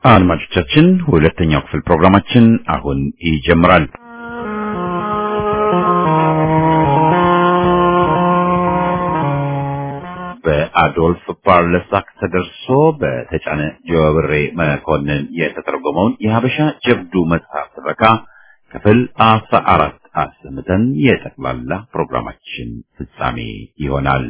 አድማጮቻችን ሁለተኛው ክፍል ፕሮግራማችን አሁን ይጀምራል። በአዶልፍ ፓርለሳክ ተደርሶ በተጫነ ጆብሬ መኮንን የተተረጎመውን የሀበሻ ጀብዱ መጽሐፍ ትረካ ክፍል 14 አሰምተን የጠቅላላ ፕሮግራማችን ፍጻሜ ይሆናል።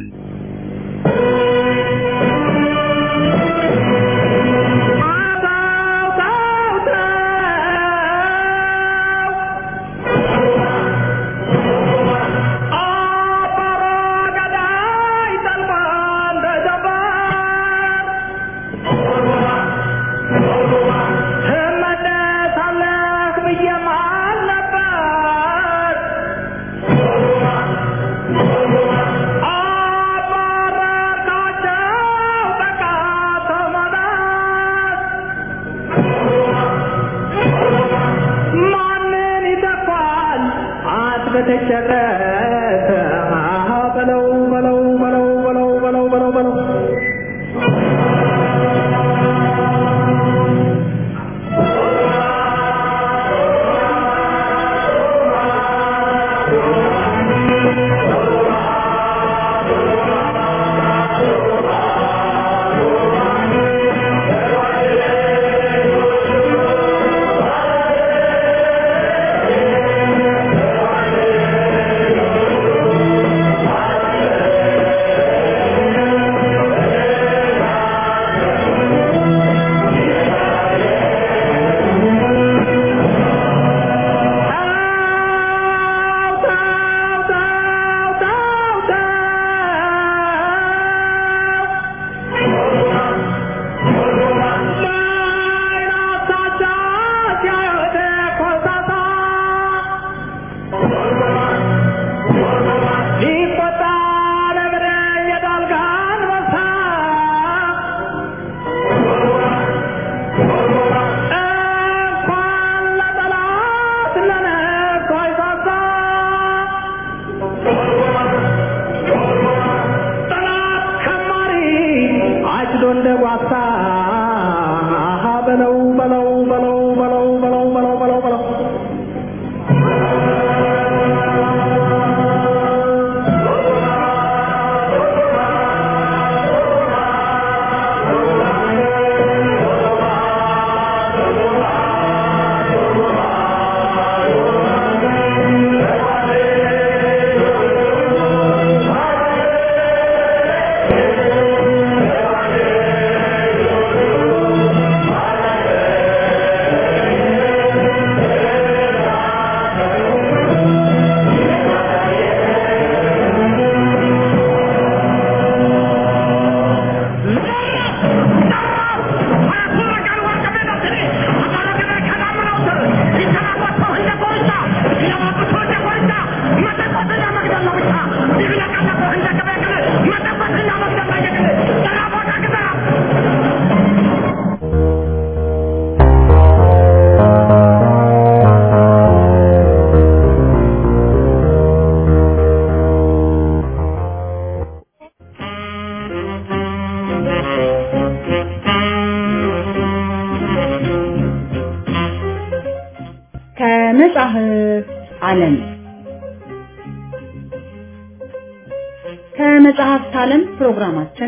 ከመጽሐፍት ዓለም ፕሮግራማችን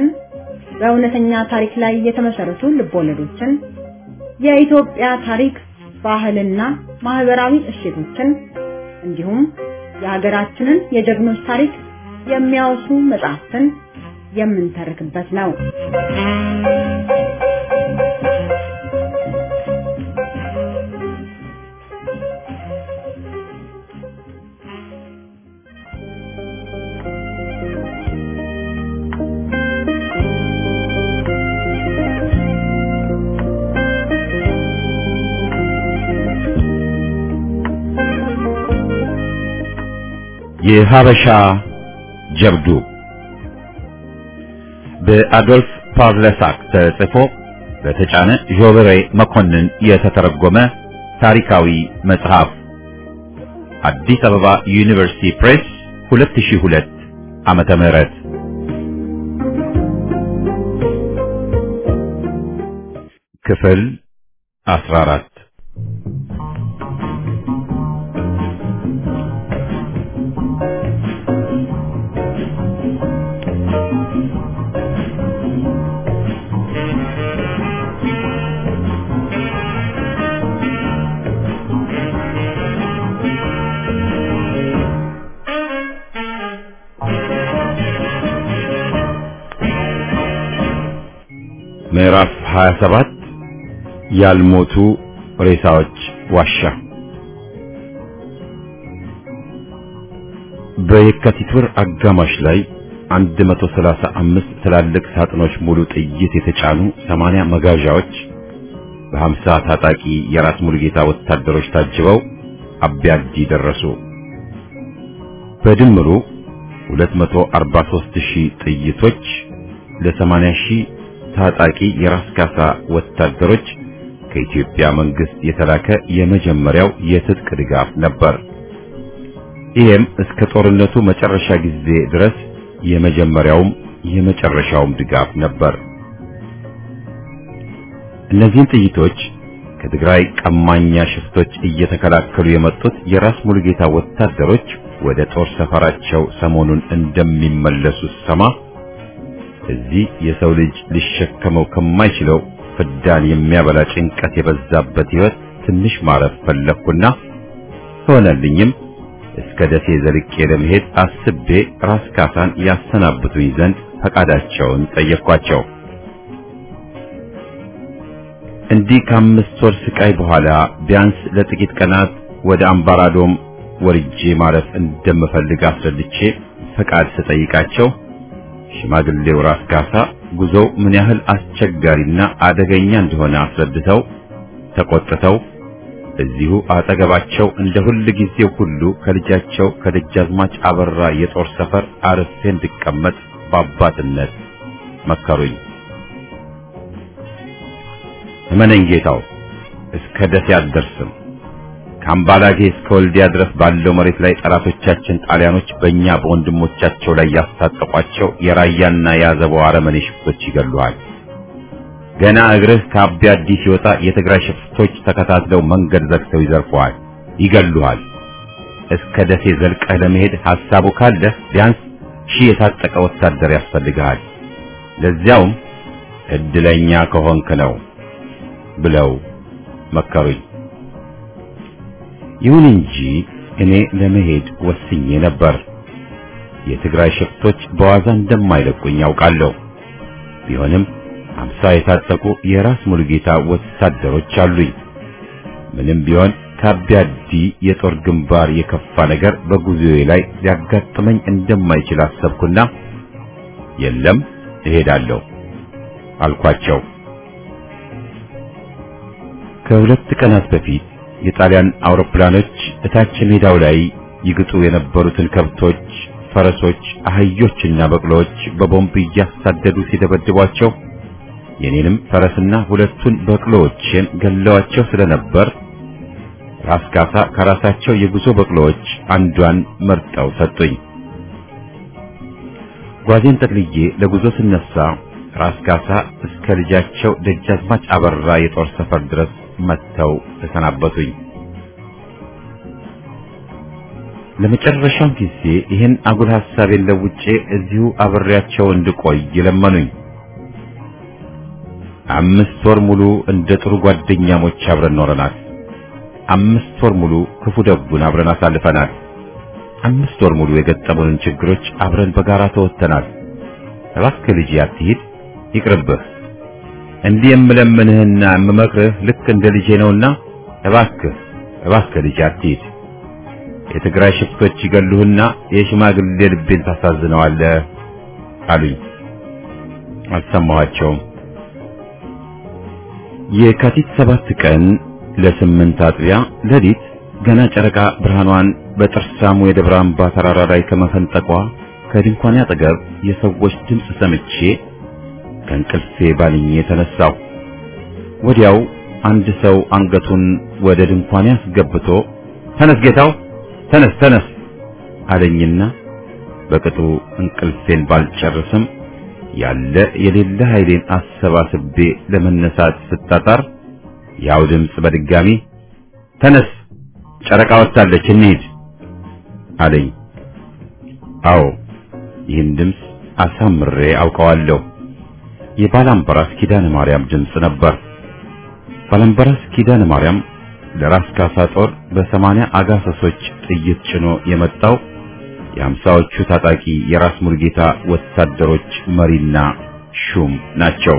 በእውነተኛ ታሪክ ላይ የተመሰረቱ ልቦለዶችን፣ የኢትዮጵያ ታሪክ፣ ባህልና ማህበራዊ እሴቶችን እንዲሁም የሀገራችንን የጀግኖች ታሪክ የሚያወሱ መጽሐፍትን የምንተርክበት ነው። የሀበሻ ጀብዱ በአዶልፍ ፓርለሳክ ተጽፎ በተጫነ ጆብሬ መኮንን የተተረጎመ ታሪካዊ መጽሐፍ አዲስ አበባ ዩኒቨርሲቲ ፕሬስ 2002 ዓመተ ምህረት ክፍል 14 ምዕራፍ 27 ያልሞቱ ሬሳዎች ዋሻ። በየካቲት ወር አጋማሽ ላይ 135 ትላልቅ ሳጥኖች ሙሉ ጥይት የተጫኑ 80 መጋዣዎች በ50 ታጣቂ የራስ ሙሉጌታ ወታደሮች ታጅበው አብያዲ ደረሱ። በድምሩ 243000 ጥይቶች ለ80000 ታጣቂ የራስ ካሳ ወታደሮች ከኢትዮጵያ መንግስት የተላከ የመጀመሪያው የትጥቅ ድጋፍ ነበር። ይህም እስከ ጦርነቱ መጨረሻ ጊዜ ድረስ የመጀመሪያውም የመጨረሻውም ድጋፍ ነበር። እነዚህን ጥይቶች ከትግራይ ቀማኛ ሽፍቶች እየተከላከሉ የመጡት የራስ ሙሉጌታ ወታደሮች ወደ ጦር ሰፈራቸው ሰሞኑን እንደሚመለሱ ሰማ እዚህ የሰው ልጅ ሊሸከመው ከማይችለው ፍዳን የሚያበላ ጭንቀት የበዛበት ሕይወት ትንሽ ማረፍ ፈለኩና ሆነልኝም እስከ ደሴ ዘልቄ ለመሄድ አስቤ ራስ ካሳን ያሰናብቱኝ ዘንድ ፈቃዳቸውን ጠየቅኳቸው። እንዲህ ከ5 ወር ስቃይ በኋላ ቢያንስ ለጥቂት ቀናት ወደ አምባራዶም ወርጄ ማረፍ እንደምፈልግ አስረድቼ ፈቃድ ስጠይቃቸው ሽማግሌው ራስ ካሳ ጉዞው ምን ያህል አስቸጋሪና አደገኛ እንደሆነ አስረድተው ተቆጥተው እዚሁ አጠገባቸው እንደ ሁሉ ጊዜው ሁሉ ከልጃቸው ከደጃዝማች አበራ የጦር ሰፈር አርፌ እንድቀመጥ በአባትነት መከሩኝ። እመነኝ ጌታው፣ እስከ ደሴ አትደርስም። ከአምባላጌ እስከ ወልዲያ ድረስ ባለው መሬት ላይ ጠላቶቻችን ጣሊያኖች በእኛ በወንድሞቻቸው ላይ ያስታጠቋቸው የራያና የአዘቦ አረመኔ ሽፍቶች ይገሉሃል። ገና እግርህ ከአብያዲ ሲወጣ የትግራይ ሽፍቶች ተከታትለው መንገድ ዘግተው ይዘርፈዋል፣ ይገሉሃል። እስከ ደሴ ዘልቀህ ለመሄድ ሐሳቡ ካለህ ቢያንስ 1000 የታጠቀ ወታደር ያስፈልግሃል። ለዚያውም እድለኛ ከሆንክ ነው ብለው መከሩኝ። ይሁን እንጂ እኔ ለመሄድ ወስኜ ነበር። የትግራይ ሽፍቶች በዋዛ እንደማይለቁኝ ያውቃለሁ። ቢሆንም 50 የታጠቁ የራስ ሙሉጌታ ወታደሮች አሉኝ። ምንም ቢሆን ከአብያዲ የጦር ግንባር የከፋ ነገር በጉዞዬ ላይ ሊያጋጥመኝ እንደማይችል አሰብኩና የለም እሄዳለሁ አልኳቸው። ከሁለት ቀናት በፊት የጣሊያን አውሮፕላኖች እታች ሜዳው ላይ ይግጡ የነበሩትን ከብቶች፣ ፈረሶች፣ አህዮችና በቅሎዎች በቦምብ እያሳደዱ ሲደበድቧቸው የኔንም ፈረስና ሁለቱን በቅሎዎችን ገለዋቸው ስለነበር ራስ ካሳ ከራሳቸው የጉዞ በቅሎዎች አንዷን መርጠው ሰጡኝ። ጓዜን ጠቅልዬ ለጉዞ ስነሳ ራስ ካሳ እስከ ልጃቸው ደጃዝማች አበራ የጦር ሰፈር ድረስ መጥተው ተሰናበቱኝ። ለመጨረሻው ጊዜ ይህን አጉል ሐሳቤን ለውጬ እዚሁ አብሬያቸው እንድቆይ ለመኑኝ። 5 ወር ሙሉ እንደ ጥሩ ጓደኛሞች አብረን ኖረናል። 5 ወር ሙሉ ክፉ ደጉን አብረን አሳልፈናል። 5 ወር ሙሉ የገጠሙንን ችግሮች አብረን በጋራ ተወጥተናል። እባክህ ልጄ አትሂድ፣ ይቅርብህ። እንዲህ የምለምንህና የምመክርህ ልክ እንደ ልጄ ነውና እባክህ ልጄ አትሂድ። የትግራይ ሽፍቶች ይገሉህና የሽማግሌ ልቤን ታሳዝነዋለህ አሉኝ። አልሰማኋቸውም። የካቲት 7 ቀን ለ8 አጥቢያ ሌሊት ገና ጨረቃ ብርሃኗን በጥርሳሙ የደብረ አምባ ተራራ ላይ ከመፈንጠቋ ከድንኳኔ አጠገብ የሰዎች ድምፅ ሰምቼ ከእንቅልፌ ባልኜ ተነሳሁ። ወዲያው አንድ ሰው አንገቱን ወደ ድንኳኔ አስገብቶ ተነስ ጌታው ተነስ አለኝና በቅጡ እንቅልፌን ባልጨርስም ያለ የሌለ ኃይሌን አሰባስቤ ለመነሳት ስጣጣር ያው ድምጽ በድጋሚ ተነስ፣ ጨረቃ ወጣለች፣ እንሂድ አለኝ። አዎ ይህን ድምጽ አሳምሬ አውቀዋለሁ። የባላምበራስ ኪዳነ ማርያም ድምጽ ነበር። ባላምበራስ ኪዳነ ማርያም ለራስ ካሳ ጦር በ80 አጋሰሶች ጥይት ጭኖ የመጣው የ50ዎቹ ታጣቂ የራስ ሙሉጌታ ወታደሮች መሪና ሹም ናቸው።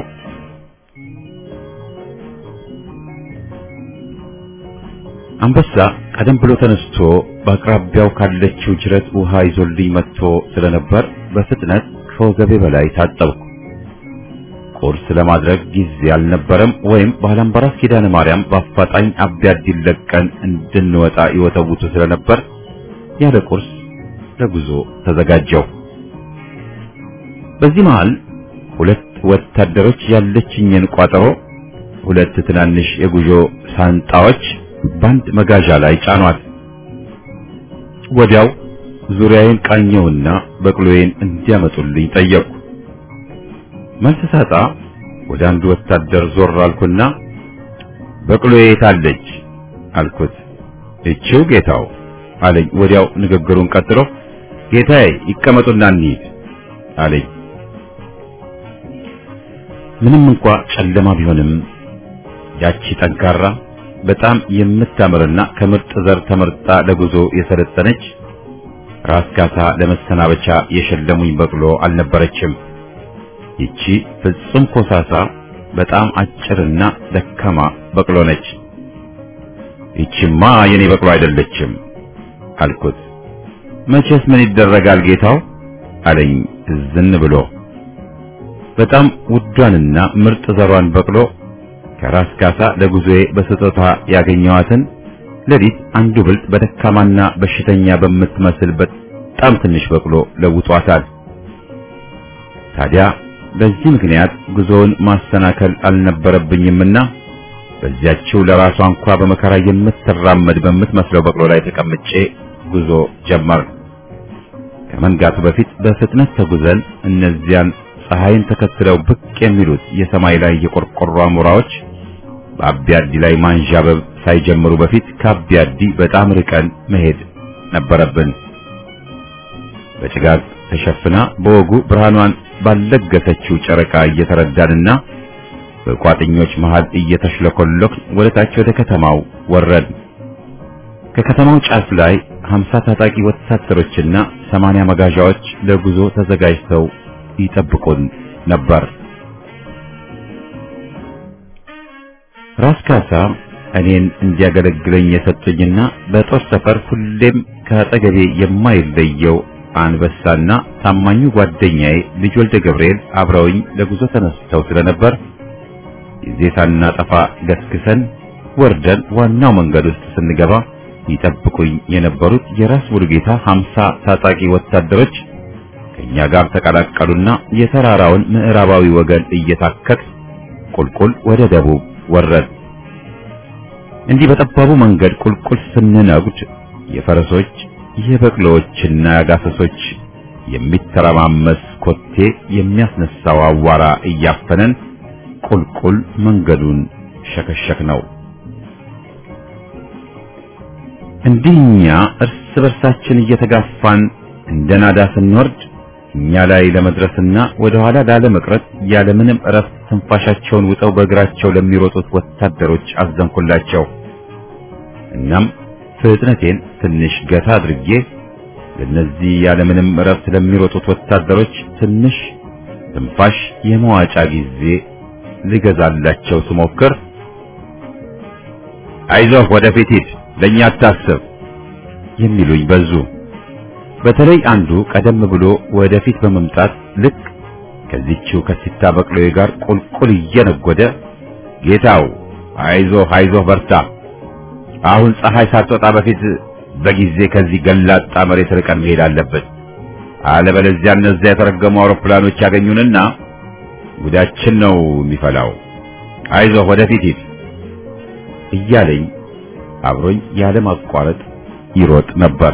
አንበሳ ቀደም ብሎ ተነስቶ በአቅራቢያው ካለችው ጅረት ውሃ ይዞልኝ መጥቶ ስለነበር በፍጥነት ከወገቤ በላይ ታጠብኩ። ቁርስ ለማድረግ ጊዜ አልነበረም፣ ወይም ባላምበራስ ኪዳነ ማርያም በአፋጣኝ አብያዲ ለቀን እንድንወጣ ይወተውቱ ስለነበር ያለ ቁርስ ለጉዞ ተዘጋጀው። በዚህ መሃል ሁለት ወታደሮች ያለችኝን ቋጠሮ ሁለት ትናንሽ የጉዞ ሳንጣዎች ባንድ መጋዣ ላይ ጫኗት። ወዲያው ዙሪያዬን ቃኘውና በቅሎዬን እንዲያመጡልኝ ጠየቅኩ። መልስ ሳጣ ወደ አንዱ ወታደር ዞር አልኩና በቅሎዬ የታለች አልኩት። እቺው ጌታው አለኝ። ወዲያው ንግግሩን ቀጥሎ ጌታዬ ይቀመጡና እንሂድ አለኝ። ምንም እንኳን ጨለማ ቢሆንም ያቺ ጠንካራ በጣም የምታምርና ከምርጥ ዘር ተመርጣ ለጉዞ የሰለጠነች ራስ ካሳ ለመሰናበቻ የሸለሙኝ በቅሎ አልነበረችም። ይቺ ፍጹም ኮሳሳ በጣም አጭርና ደካማ በቅሎ ነች። ይቺማ የኔ በቅሎ አይደለችም አልኩት። መቼስ ምን ይደረጋል ጌታው አለኝ ዝን ብሎ። በጣም ውዷንና ምርጥ ዘሯን በቅሎ ከራስ ካሳ ለጉዞዬ በስጦታ ያገኘዋትን ለሊት አንዱ ብልጥ በደካማና በሽተኛ በምትመስል በጣም ትንሽ በቅሎ ለውጧታል። ታዲያ በዚህ ምክንያት ጉዞውን ማሰናከል አልነበረብኝምና በዚያችው ለራሷ እንኳን በመከራ የምትራመድ በምትመስለው በቅሎ ላይ ተቀምጬ ጉዞ ጀመር። ከመንጋቱ በፊት በፍጥነት ተጉዘን እነዚያን ፀሐይን ተከትለው ብቅ የሚሉት የሰማይ ላይ የቆርቆሮ አሞራዎች በአብያዲ ላይ ማንዣበብ ሳይጀምሩ በፊት ከአብያዲ በጣም ርቀን መሄድ ነበረብን። በጭጋግ ተሸፍና በወጉ ብርሃኗን ባለገሰችው ጨረቃ እየተረዳንና በቋጥኞች መሃል እየተሽለኮለክ ወደ ታች ወደ ከተማው ወረድ። ከከተማው ጫፍ ላይ 50 ታጣቂ ወታደሮችና 80 መጋዣዎች ለጉዞ ተዘጋጅተው ይጠብቁን ነበር። ራስ ካሳ እኔን እንዲያገለግለኝ የሰጡኝና በጦር ሰፈር ሁሌም ከአጠገቤ የማይለየው አንበሳና ታማኙ ጓደኛዬ ልጅ ወልደ ገብርኤል አብረውኝ ለጉዞ ተነስተው ስለነበር ጊዜ ሳናጠፋ ገስግሰን ወርደን ዋናው መንገድ ውስጥ ስንገባ ይጠብቁኝ የነበሩት የራስ ሙሉጌታ 50 ታጣቂ ወታደሮች ከኛ ጋር ተቀላቀሉና የተራራውን ምዕራባዊ ወገን እየታከክ ቁልቁል ወደ ደቡብ ወረድ። እንዲህ በጠባቡ መንገድ ቁልቁል ስንነጉድ የፈረሶች የበቅሎዎችና የአጋሰሶች የሚተረማመስ ኮቴ የሚያስነሳው አዋራ እያፈነን ቁልቁል መንገዱን ሸከሸክ ነው። እንዲህኛ እርስ በርሳችን እየተጋፋን እንደናዳ ስንወርድ እኛ ላይ ለመድረስና ወደ ኋላ ላለመቅረት ያለምንም እረፍት ትንፋሻቸውን ውጠው በእግራቸው ለሚሮጡት ወታደሮች አዘንኩላቸው። እናም ፍጥነቴን ትንሽ ገታ አድርጌ ለነዚህ ያለምንም እረፍት ለሚሮጡት ወታደሮች ትንሽ ትንፋሽ የመዋጫ ጊዜ ልገዛላቸው ስሞክር አይዞህ ወደፊት ሂድ፣ ለኛ አታስብ የሚሉኝ በዙ። በተለይ አንዱ ቀደም ብሎ ወደፊት በመምጣት ልክ ከዚህችው ከሲታ በቅሎዬ ጋር ቁልቁል እየነጎደ ጌታው አይዞህ በርታ፣ አሁን ፀሐይ ሳትወጣ በፊት በጊዜ ከዚህ ገላጣ መሬት ርቀን መሄድ አለብን፣ አለበለዚያ እነዚያ የተረገሙ አውሮፕላኖች ያገኙንና ጉዳችን ነው የሚፈላው፣ አይዞህ ወደፊት ሂድ እያለኝ አብሮኝ ያለ ማቋረጥ ይሮጥ ነበር።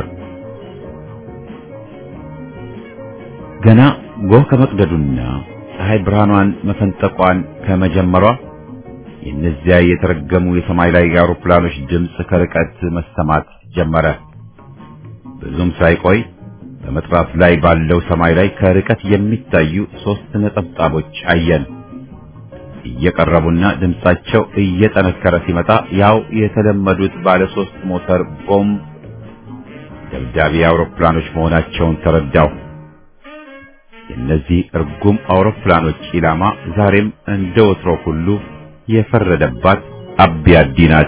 ገና ጎህ ከመቅደዱና ፀሐይ ብርሃኗን መፈንጠቋን ከመጀመሯ የእነዚያ የተረገሙ የሰማይ ላይ አውሮፕላኖች ድምፅ ከርቀት መሰማት ጀመረ። ብዙም ሳይቆይ በመጥራት ላይ ባለው ሰማይ ላይ ከርቀት የሚታዩ 3 ነጠብጣቦች አየን። እየቀረቡና ድምጻቸው እየጠነከረ ሲመጣ ያው የተለመዱት ባለ 3 ሞተር ቦምብ ደብዳቤ አውሮፕላኖች መሆናቸውን ተረዳው። የእነዚህ እርጉም አውሮፕላኖች ኢላማ ዛሬም እንደ ወትሮ ሁሉ የፈረደባት አቢያዲ ናት።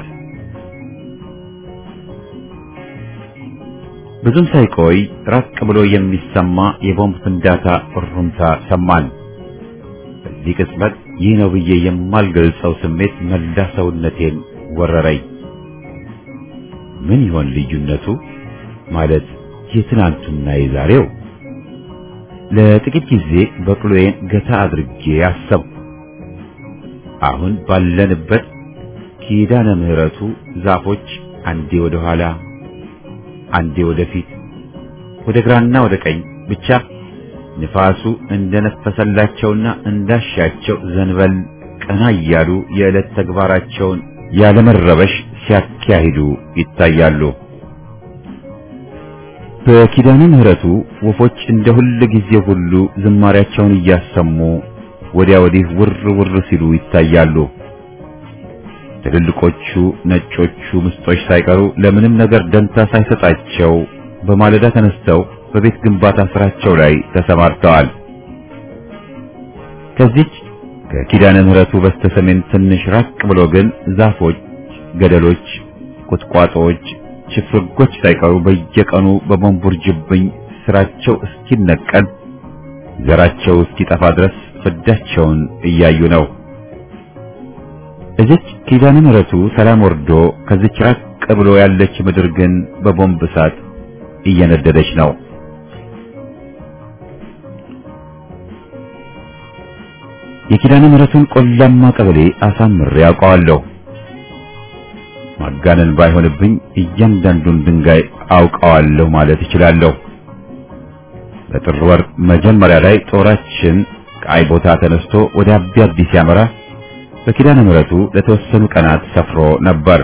ብዙም ሳይቆይ ራቅ ብሎ የሚሰማ የቦምብ ፍንዳታ እሩምታ ሰማን። በዚህ ቅጽበት ይህ ነው ብዬ የማልገልጸው ስሜት መላ ሰውነቴን ወረረኝ። ምን ይሆን ልዩነቱ? ማለት የትናንቱና የዛሬው? ለጥቂት ጊዜ በቅሎዬን ገታ አድርጌ አሰብኩ። አሁን ባለንበት ኪዳነ ምህረቱ ዛፎች አንዴ ወደ ኋላ አንዴ ወደፊት፣ ወደ ግራና ወደ ቀኝ ብቻ ንፋሱ እንደነፈሰላቸውና እንዳሻቸው ዘንበል ቀና እያሉ የዕለት ተግባራቸውን ያለመረበሽ ሲያካሂዱ ይታያሉ። በኪዳነ ምህረቱ ወፎች እንደ ሁሉ ጊዜ ሁሉ ዝማሪያቸውን እያሰሙ ወዲያ ወዲህ ውር ውር ሲሉ ይታያሉ። ትልልቆቹ ነጮቹ ምስጦች ሳይቀሩ ለምንም ነገር ደንታ ሳይሰጣቸው በማለዳ ተነስተው በቤት ግንባታ ስራቸው ላይ ተሰማርተዋል። ከዚች ከኪዳነ ምህረቱ በስተሰሜን ትንሽ ራቅ ብሎ ግን ዛፎች፣ ገደሎች፣ ቁጥቋጦዎች፣ ችፍርጎች ሳይቀሩ በየቀኑ በቦምቡርጅብኝ ስራቸው እስኪነቀል ዘራቸው እስኪጠፋ ድረስ ፍዳቸውን እያዩ ነው። እዚች ኪዳነ ምህረቱ ሰላም ወርዶ ከዚች ራቅ ብሎ ያለች ምድር ግን በቦምብ እሳት እየነደደች ነው። የኪዳነ ምህረቱን ቆላማ ቀበሌ አሳምሬ አውቀዋለሁ። ማጋነን ባይሆንብኝ እያንዳንዱን ድንጋይ አውቀዋለሁ ማለት እችላለሁ። በጥር ወር መጀመሪያ ላይ ጦራችን ከአይ ቦታ ተነስቶ ወደ አቢያዲ ሲያመራ በኪዳነ ምህረቱ ለተወሰኑ ቀናት ሰፍሮ ነበር።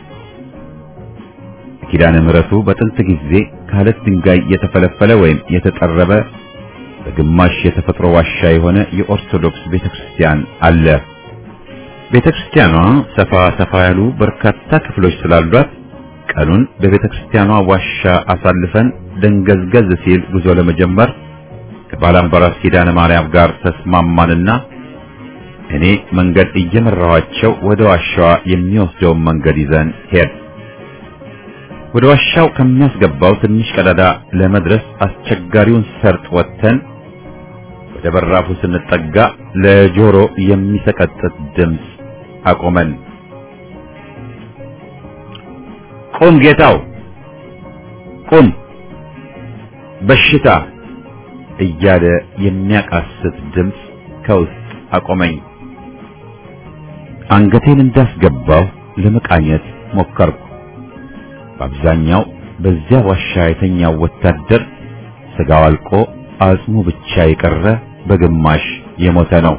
ኪዳነ ምህረቱ በጥንት ጊዜ ከአለት ድንጋይ የተፈለፈለ ወይም የተጠረበ በግማሽ የተፈጥሮ ዋሻ የሆነ የኦርቶዶክስ ቤተክርስቲያን አለ። ቤተክርስቲያኗ ሰፋ ያሉ በርካታ ክፍሎች ስላሏት ቀኑን በቤተክርስቲያኗ ዋሻ አሳልፈን ደንገዝገዝ ሲል ጉዞ ለመጀመር ከባላምባራስ ኪዳነ ማርያም ጋር ተስማማንና እኔ መንገድ እየመራኋቸው ወደ ዋሻዋ የሚወስደውን መንገድ ይዘን ሄድ። ወደ ዋሻው ከሚያስገባው ትንሽ ቀዳዳ ለመድረስ አስቸጋሪውን ሰርጥ ወጥተን ወደ በራፉ ስንጠጋ ለጆሮ የሚሰቀጥጥ ድምፅ አቆመን። ቁም ጌታው ቁም፣ በሽታ እያለ የሚያቃስት ድምፅ ከውስጥ አቆመኝ። አንገቴን እንዳስገባው ለመቃኘት ሞከርኩ። በአብዛኛው በዚያ ዋሻ የተኛው ወታደር ስጋው አልቆ አጽሙ ብቻ የቀረ በግማሽ የሞተ ነው።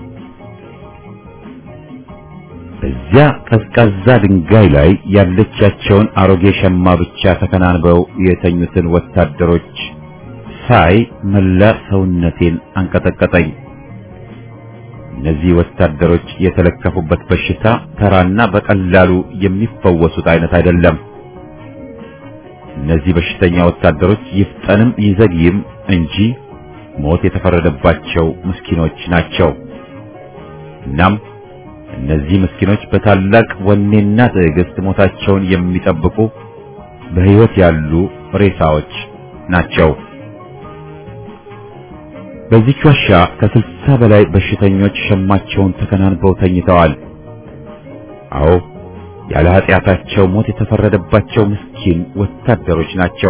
በዚያ ቀዝቃዛ ድንጋይ ላይ ያለቻቸውን አሮጌ ሸማ ብቻ ተከናንበው የተኙትን ወታደሮች ሳይ መላ ሰውነቴን አንቀጠቀጠኝ። እነዚህ ወታደሮች የተለከፉበት በሽታ ተራና በቀላሉ የሚፈወሱት አይነት አይደለም። እነዚህ በሽተኛ ወታደሮች ይፍጠንም ይዘግይም እንጂ ሞት የተፈረደባቸው ምስኪኖች ናቸው። እናም እነዚህ ምስኪኖች በታላቅ ወኔና ትዕግስት ሞታቸውን የሚጠብቁ በሕይወት ያሉ ሬሳዎች ናቸው። በዚህች ዋሻ ከ60 በላይ በሽተኞች ሸማቸውን ተከናንበው ተኝተዋል። አዎ ያለ ኃጢአታቸው ሞት የተፈረደባቸው ምስኪን ወታደሮች ናቸው።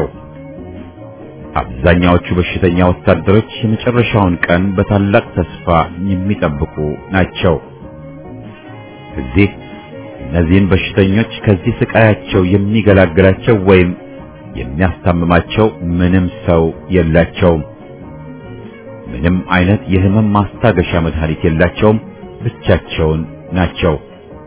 አብዛኛዎቹ በሽተኛ ወታደሮች የመጨረሻውን ቀን በታላቅ ተስፋ የሚጠብቁ ናቸው። እዚህ እነዚህን በሽተኞች ከዚህ ስቃያቸው የሚገላግላቸው ወይም የሚያስታምማቸው ምንም ሰው የላቸውም። ምንም አይነት የህመም ማስታገሻ መድኃኒት የላቸውም። ብቻቸውን ናቸው።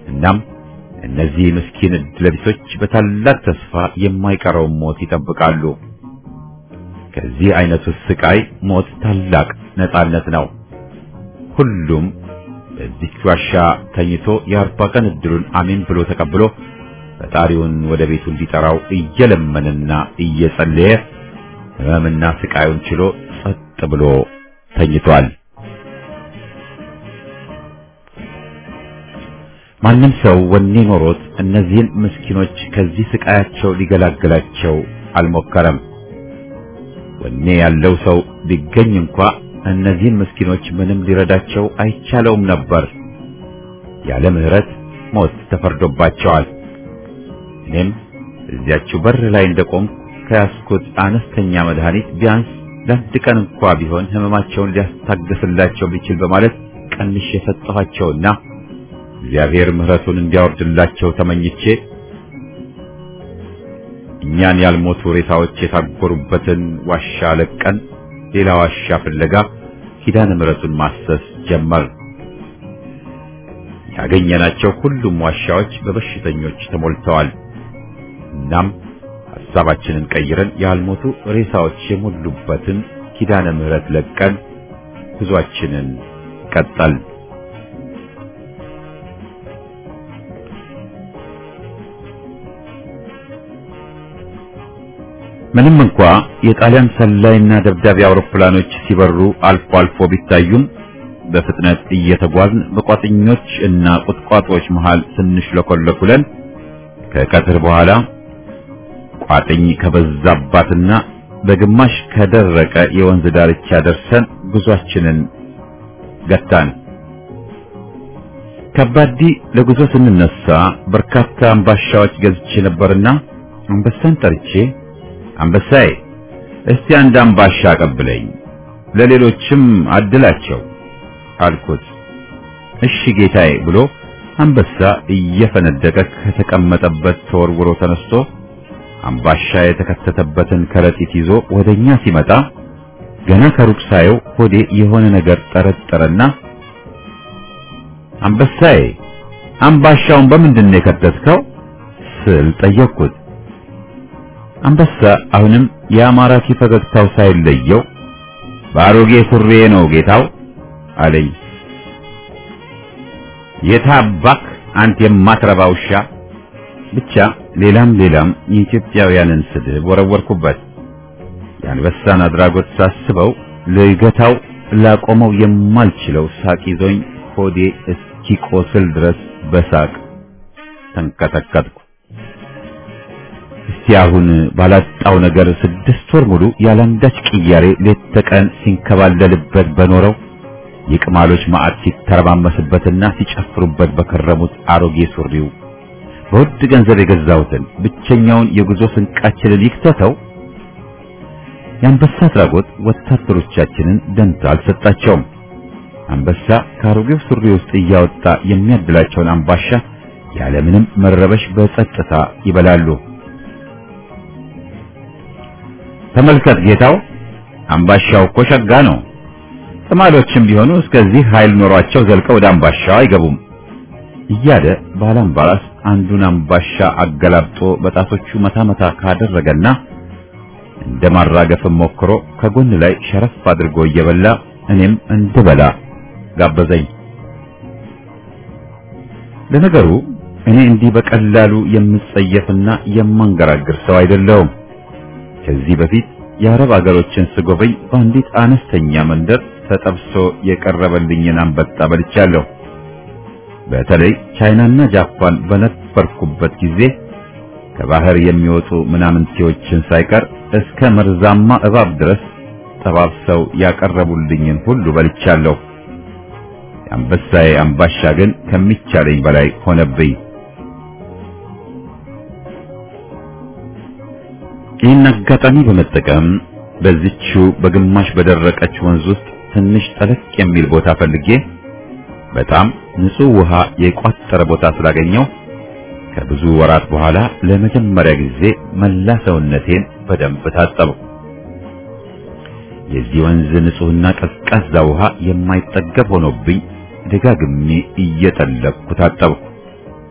እናም እነዚህ ምስኪን ዕድለቢሶች በታላቅ ተስፋ የማይቀረው ሞት ይጠብቃሉ። ከዚህ አይነቱ ስቃይ ሞት ታላቅ ነጻነት ነው። ሁሉም በዚህ ዋሻ ተኝቶ የ40 ቀን ዕድሉን አሜን ብሎ ተቀብሎ ፈጣሪውን ወደ ቤቱ እንዲጠራው እየለመነና እየጸለየ ሕመምና ስቃዩን ችሎ ጸጥ ብሎ ተኝቷል። ማንም ሰው ወኔ ኖሮት እነዚህን ምስኪኖች ከዚህ ስቃያቸው ሊገላግላቸው አልሞከረም። ወኔ ያለው ሰው ቢገኝ እንኳ እነዚህን ምስኪኖች ምንም ሊረዳቸው አይቻለውም ነበር። ያለ ምሕረት ሞት ተፈርዶባቸዋል። እኔም እዚያችው በር ላይ እንደቆም ከያዝኩት አነስተኛ መድኃኒት ቢያንስ ለአንድ ቀን እንኳ ቢሆን ሕመማቸውን ሊያስታግስላቸው ቢችል በማለት ቀንሼ የሰጠኋቸውና እግዚአብሔር ምሕረቱን እንዲያወርድላቸው ተመኝቼ እኛን ያልሞቱ ሬሳዎች የታጎሩበትን ዋሻ ለቀን ሌላ ዋሻ ፍለጋ ኪዳነ ምሕረቱን ማሰስ ጀመር። ያገኘናቸው ሁሉም ዋሻዎች በበሽተኞች ተሞልተዋል። እናም ሐሳባችንን ቀይረን ያልሞቱ ሬሳዎች የሞሉበትን ኪዳነ ምሕረት ለቀን ጉዟችንን ቀጠል። ምንም እንኳ የጣሊያን ሰላይና ደብዳቤ አውሮፕላኖች ሲበሩ አልፎ አልፎ ቢታዩም በፍጥነት እየተጓዝን በቋጥኞች እና ቁጥቋጦዎች መሃል ትንሽ ለኮለኩለን ከቀትር በኋላ ቋጥኝ ከበዛባትና በግማሽ ከደረቀ የወንዝ ዳርቻ ደርሰን ጉዟችንን ገታን። ከባዲ ለጉዞ ስንነሳ በርካታ አምባሻዎች ገዝቼ ነበርና አንበሳን ጠርቼ አንበሳዬ እስቲ አንድ አምባሻ አቀብለኝ ለሌሎችም አድላቸው አልኩት። እሺ ጌታዬ ብሎ አንበሳ እየፈነደቀ ከተቀመጠበት ተወርውሮ ተነስቶ አምባሻ የተከተተበትን ከረጢት ይዞ ወደኛ ሲመጣ ገና ከሩቅ ሳየው ሆዴ የሆነ ነገር ጠረጠረና አንበሳዬ አምባሻውን በምንድን ነው የከተትከው ስል ጠየቅኩት። አንበሳ አሁንም የአማራኪ ፈገግታው ሳይለየው ባሮጌ ሱሬ ነው ጌታው አለኝ። የታባክ አንተ የማትረባ ውሻ። ብቻ ሌላም የኢትዮጵያውያንን ስድብ ወረወርኩበት። የአንበሳን አድራጎት ሳስበው ልገታው ላቆመው የማልችለው ሳቅ ይዞኝ ሆዴ እስኪቆስል ድረስ በሳቅ ተንቀጠቀጥኩ። እስቲ አሁን ባላጣው ነገር 6 ወር ሙሉ ያላንዳች ቅያሬ ሌት ተቀን ሲንከባለልበት በኖረው የቅማሎች ማዕት ሲተረማመስበትና ሲጨፍሩበት በከረሙት አሮጌ ሱሪው በውድ ገንዘብ የገዛሁትን ብቸኛውን የጉዞ ስንቃችንን ይክተተው። የአንበሳ አድራጎት ወታደሮቻችንን ደንታ አልሰጣቸውም። አንበሳ ከአሮጌው ሱሪ ውስጥ እያወጣ የሚያድላቸውን አምባሻ ያለምንም መረበሽ በጸጥታ ይበላሉ። ተመልከት ጌታው፣ አምባሻው እኮ ሸጋ ነው። ቅማሎችም ቢሆኑ እስከዚህ ኃይል ኖሯቸው ዘልቀው ወደ አምባሻው አይገቡም እያለ ባላምባራስ አንዱን አምባሻ አገላብጦ በጣቶቹ መታ ካደረገና እንደማራገፍም ሞክሮ ከጎን ላይ ሸረፍ አድርጎ እየበላ እኔም እንድበላ ጋበዘኝ። ለነገሩ እኔ እንዲህ በቀላሉ የምጸየፍና የማንገራግር ሰው አይደለሁም። ከዚህ በፊት የአረብ አገሮችን ስጎበኝ በአንዲት አነስተኛ መንደር ተጠብሶ የቀረበልኝን አንበጣ በልቻለሁ። በተለይ ቻይናና ጃፓን በነበርኩበት ጊዜ ከባህር የሚወጡ ምናምንቴዎችን ሳይቀር እስከ መርዛማ እባብ ድረስ ተባብሰው ያቀረቡልኝን ሁሉ በልቻለሁ። የአንበሳዬ አምባሻ ግን ከሚቻለኝ በላይ ሆነብኝ። ይህን አጋጣሚ በመጠቀም በዚቹ በግማሽ በደረቀች ወንዝ ውስጥ ትንሽ ጠለቅ የሚል ቦታ ፈልጌ በጣም ንጹህ ውሃ የቋጠረ ቦታ ስላገኘው ከብዙ ወራት በኋላ ለመጀመሪያ ጊዜ መላ ሰውነቴን በደንብ ታጠብኩ። የዚህ ወንዝ ንጹህና ቀዝቃዛ ውሃ የማይጠገብ ሆኖብኝ ደጋግሜ እየጠለቅኩ ታጠብኩ።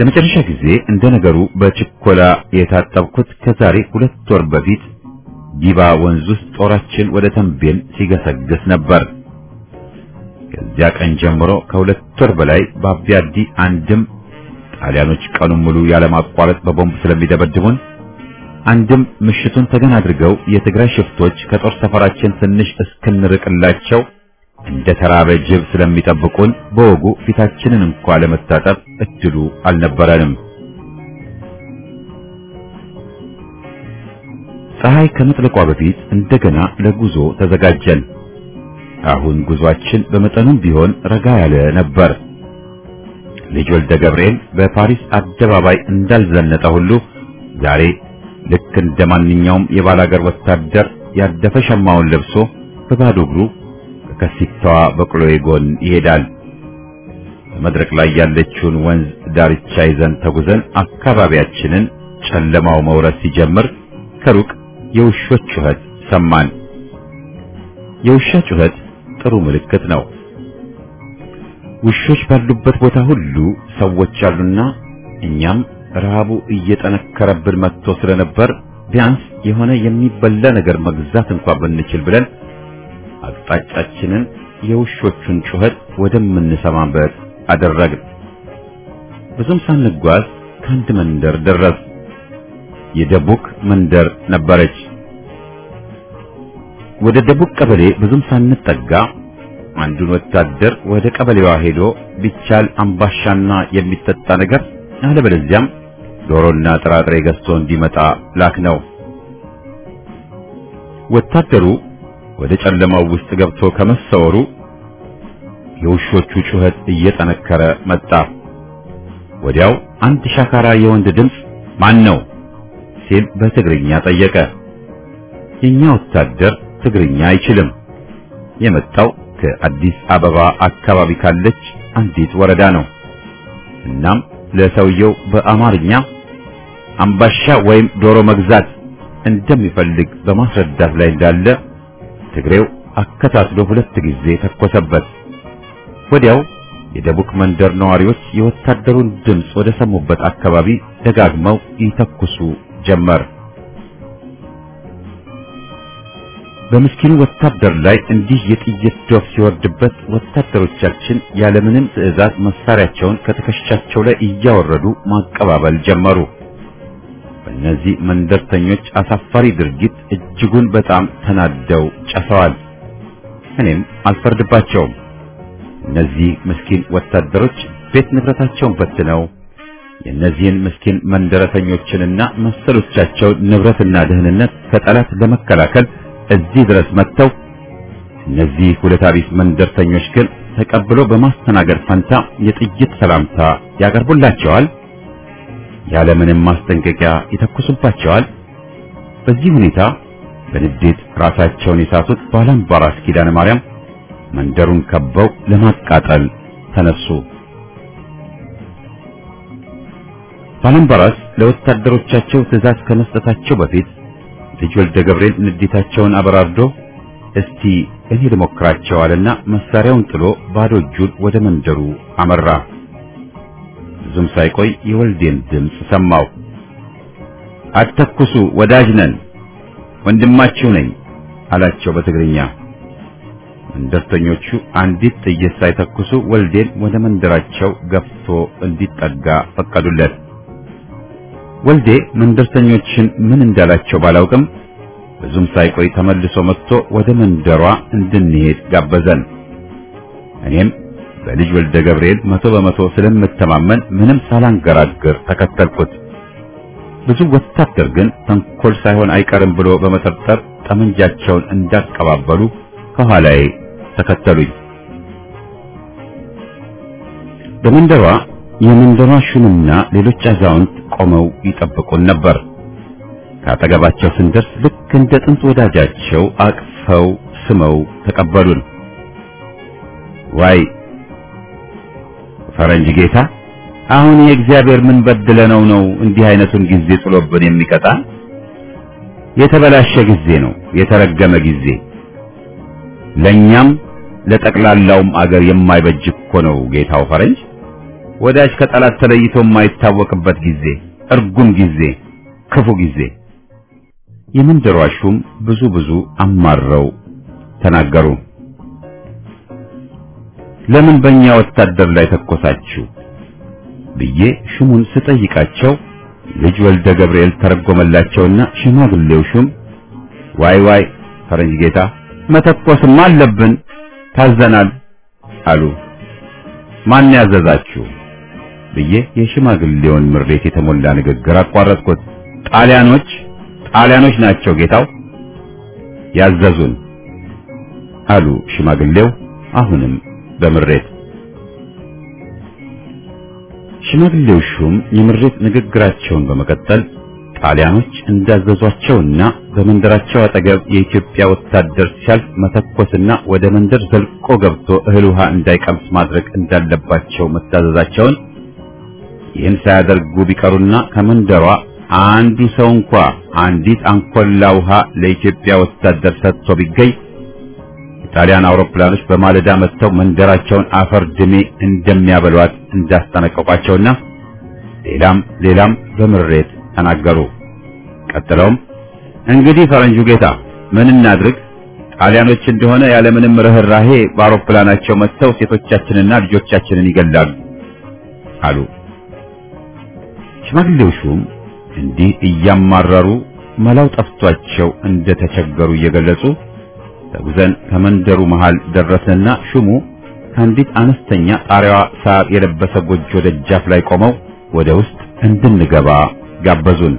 ለመጨረሻ ጊዜ እንደ ነገሩ በችኮላ የታጠብኩት ከዛሬ 2 ወር በፊት ጊባ ወንዝ ውስጥ ጦራችን ወደ ተንቤን ሲገሰግስ ነበር። ከዚያ ቀን ጀምሮ ከ2 ወር በላይ በአቢያዲ አንድም ጣሊያኖች ቀኑን ሙሉ ያለማቋረጥ በቦምብ ስለሚደበድቡን፣ አንድም ምሽቱን ተገን አድርገው የትግራይ ሽፍቶች ከጦር ሰፈራችን ትንሽ እስክንርቅላቸው እንደ ተራበ ጅብ ስለሚጠብቁን በወጉ ፊታችንን እንኳን ለመታጠብ እድሉ አልነበረንም። ፀሐይ ከመጥለቋ በፊት እንደገና ለጉዞ ተዘጋጀን። አሁን ጉዟችን በመጠኑም ቢሆን ረጋ ያለ ነበር። ልጅ ወልደ ገብርኤል በፓሪስ አደባባይ እንዳልዘነጠ ሁሉ ዛሬ ልክ እንደማንኛውም የባላገር ወታደር ያደፈ ሸማውን ለብሶ በባዶ እግሩ ከሲታዋ በቅሎዬ ጎን ይሄዳል። በመድረክ ላይ ያለችውን ወንዝ ዳርቻ ይዘን ተጉዘን አካባቢያችንን ጨለማው መውረስ ሲጀምር ከሩቅ የውሾች ጩኸት ሰማን። የውሻ ጩኸት ጥሩ ምልክት ነው። ውሾች ባሉበት ቦታ ሁሉ ሰዎች አሉና እኛም ረሃቡ እየጠነከረብን መጥቶ ስለነበር ቢያንስ የሆነ የሚበላ ነገር መግዛት እንኳን ብንችል ብለን አቅጣጫችንን የውሾቹን ጩኸት ወደምንሰማበት አደረግን። ብዙም ሳንጓዝ ከአንድ መንደር ደረስ። የደቡክ መንደር ነበረች። ወደ ደቡክ ቀበሌ ብዙም ሳንጠጋ አንዱን ወታደር ወደ ቀበሌዋ ሄዶ ቢቻል አምባሻና የሚጠጣ ነገር አለበለዚያም ዶሮና ጥራጥሬ ገዝቶ እንዲመጣ ላክነው። ወታደሩ ወደ ጨለማው ውስጥ ገብቶ ከመሰወሩ የውሾቹ ጩኸት እየጠነከረ መጣ። ወዲያው አንድ ሻካራ የወንድ ድምፅ ማን ነው ሲል በትግርኛ ጠየቀ። የኛ ወታደር ትግርኛ አይችልም። የመጣው ከአዲስ አበባ አካባቢ ካለች አንዲት ወረዳ ነው። እናም ለሰውየው በአማርኛ አምባሻ ወይም ዶሮ መግዛት እንደሚፈልግ በማስረዳት ላይ እንዳለ ትግሬው አከታትሎ 2 ጊዜ ተኮሰበት። ወዲያው የደቡክ መንደር ነዋሪዎች የወታደሩን ድምፅ ወደ ሰሙበት አካባቢ ደጋግመው ይተኩሱ ጀመር። በምስኪኑ ወታደር ላይ እንዲህ የጥይት ዶፍ ሲወርድበት ወታደሮቻችን ያለምንም ትዕዛዝ መሳሪያቸውን ከትከሻቸው ላይ እያወረዱ ማቀባበል ጀመሩ። በእነዚህ መንደርተኞች አሳፋሪ ድርጊት እጅጉን በጣም ተናደው ጨሰዋል። እኔም አልፈርድባቸውም። እነዚህ ምስኪን ወታደሮች ቤት ንብረታቸውን በትነው የእነዚህን ምስኪን መንደረተኞችንና መሰሎቻቸውን ንብረትና ደህንነት ከጠላት ለመከላከል እዚህ ድረስ መጥተው እነዚህ ሁለታቢስ መንደርተኞች ግን ተቀብሎ በማስተናገድ ፈንታ የጥይት ሰላምታ ያቀርቡላቸዋል። ያለምንም ማስጠንቀቂያ ይተኩሱባቸዋል። በዚህ ሁኔታ በንዴት ራሳቸውን የሳቱት ባላምባራስ ኪዳነ ማርያም መንደሩን ከበው ለማቃጠል ተነሱ። ባላምባራስ ለወታደሮቻቸው ትዕዛዝ ከመስጠታቸው በፊት ልጅ ወልደ ገብርኤል ንዴታቸውን አበራርዶ እስቲ እኔ ልሞክራቸው አለና መሳሪያውን ጥሎ ባዶ እጁን ወደ መንደሩ አመራ። ብዙም ሳይቆይ የወልዴን ድምፅ ሰማው። አትተኩሱ፣ ወዳጅ ነን፣ ወንድማችሁ ነኝ አላቸው በትግርኛ። መንደርተኞቹ አንዲት ጥይት ሳይተኩሱ ወልዴን ወደ መንደራቸው ገፍቶ እንዲጠጋ ፈቀዱለት። ወልዴ መንደርተኞችን ምን እንዳላቸው ባላውቅም ብዙም ሳይቆይ ተመልሶ መጥቶ ወደ መንደሯ እንድንሄድ ጋበዘን። እኔም በልጅ ወልደ ገብርኤል 100% ስለምተማመን ምንም ሳላንገራግር ተከተልኩት። ብዙ ወታደር ግን ተንኮል ሳይሆን አይቀርም ብሎ በመጠርጠር ጠመንጃቸውን እንዳቀባበሉ ከኋላዬ ተከተሉኝ። በመንደሯ የመንደሯ ሹምና ሌሎች አዛውንት ቆመው ይጠብቁን ነበር። ካጠገባቸው ስንደርስ ልክ እንደ ጥንት ወዳጃቸው አቅፈው ስመው ተቀበሉን። ዋይ ፈረንጅ ጌታ፣ አሁን የእግዚአብሔር ምን በድለነው ነው እንዲህ አይነቱን ጊዜ ጥሎብን የሚቀጣ? የተበላሸ ጊዜ ነው፣ የተረገመ ጊዜ፣ ለኛም ለጠቅላላውም አገር የማይበጅ እኮ ነው ጌታው ፈረንጅ ወዳጅ ከጠላት ተለይቶ የማይታወቅበት ጊዜ፣ እርጉም ጊዜ፣ ክፉ ጊዜ። የመንደሯ ሹም ብዙ አማረው ተናገሩ። ለምን በእኛ ወታደር ላይ ተኮሳችሁ ብዬ ሹሙን ስጠይቃቸው ልጅ ወልደ ገብርኤል ተረጎመላቸውና ሽማግሌው ሹም ዋይ ፈረንጅ ጌታ መተኮስማ አለብን ታዘናል አሉ። ማን ያዘዛችሁ ብዬ የሽማግሌውን ምሬት የተሞላ ንግግር አቋረጥኩት። ጣሊያኖች ናቸው ጌታው ያዘዙን አሉ ሽማግሌው አሁንም በምሬት። ሽማግሌው ሹም የምሬት ንግግራቸውን በመቀጠል ጣሊያኖች እንዳዘዟቸውና በመንደራቸው አጠገብ የኢትዮጵያ ወታደር ሲያልፍ መተኮስና ወደ መንደር ዘልቆ ገብቶ እህል ውሃ እንዳይቀምስ ማድረግ እንዳለባቸው መታዘዛቸውን፣ ይህን ሳያደርጉ ቢቀሩና ከመንደሯ አንዱ ሰው እንኳ አንዲት አንኮላ ውሃ ለኢትዮጵያ ወታደር ሰጥቶ ቢገኝ የጣሊያን አውሮፕላኖች በማለዳ መጥተው መንደራቸውን አፈር ድሜ እንደሚያበሏት እንዳስጠነቀቋቸውና ሌላም በምሬት ተናገሩ። ቀጥለውም እንግዲህ ፈረንጁ ጌታ ምን እናድርግ? ጣሊያኖች እንደሆነ ያለምንም ርህራሄ በአውሮፕላናቸው መጥተው ሴቶቻችንና ልጆቻችንን ይገላሉ አሉ። ሽማግሌው ሹም እንዲህ እያማረሩ መላው ጠፍቷቸው እንደተቸገሩ እየገለጹ ተጉዘን ከመንደሩ መሃል ደረስንና ሹሙ ከአንዲት አነስተኛ ጣሪያዋ ሳር የለበሰ ጎጆ ደጃፍ ላይ ቆመው ወደ ውስጥ እንድንገባ ጋበዙን።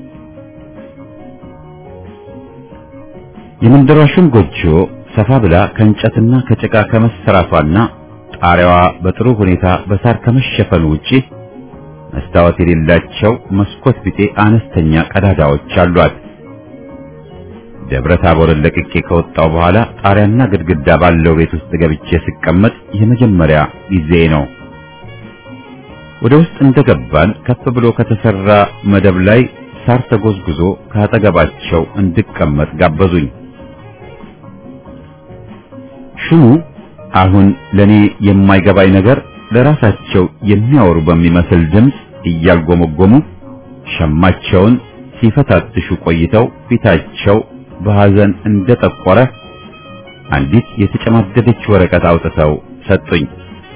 የመንደሯ ሹም ጎጆ ሰፋ ብላ ከእንጨትና ከጭቃ ከመሰራቷና ጣሪያዋ በጥሩ ሁኔታ በሳር ከመሸፈኑ ውጪ መስታወት የሌላቸው መስኮት ቢጤ አነስተኛ ቀዳዳዎች አሏት። ደብረ ታቦርን ለቅቄ ከወጣው በኋላ ጣሪያና ግድግዳ ባለው ቤት ውስጥ ገብቼ ስቀመጥ የመጀመሪያ ጊዜ ነው። ወደ ውስጥ እንደገባን ከፍ ብሎ ከተሰራ መደብ ላይ ሳር ተጎዝጉዞ ካጠገባቸው እንድቀመጥ ጋበዙኝ። ሹሙ አሁን ለኔ የማይገባኝ ነገር ለራሳቸው የሚያወሩ በሚመስል ድምፅ እያልጎመጎሙ ሸማቸውን ሲፈታትሹ ቆይተው ፊታቸው በሐዘን እንደጠቆረ አንዲት የተጨማደደች ወረቀት አውጥተው ሰጡኝ።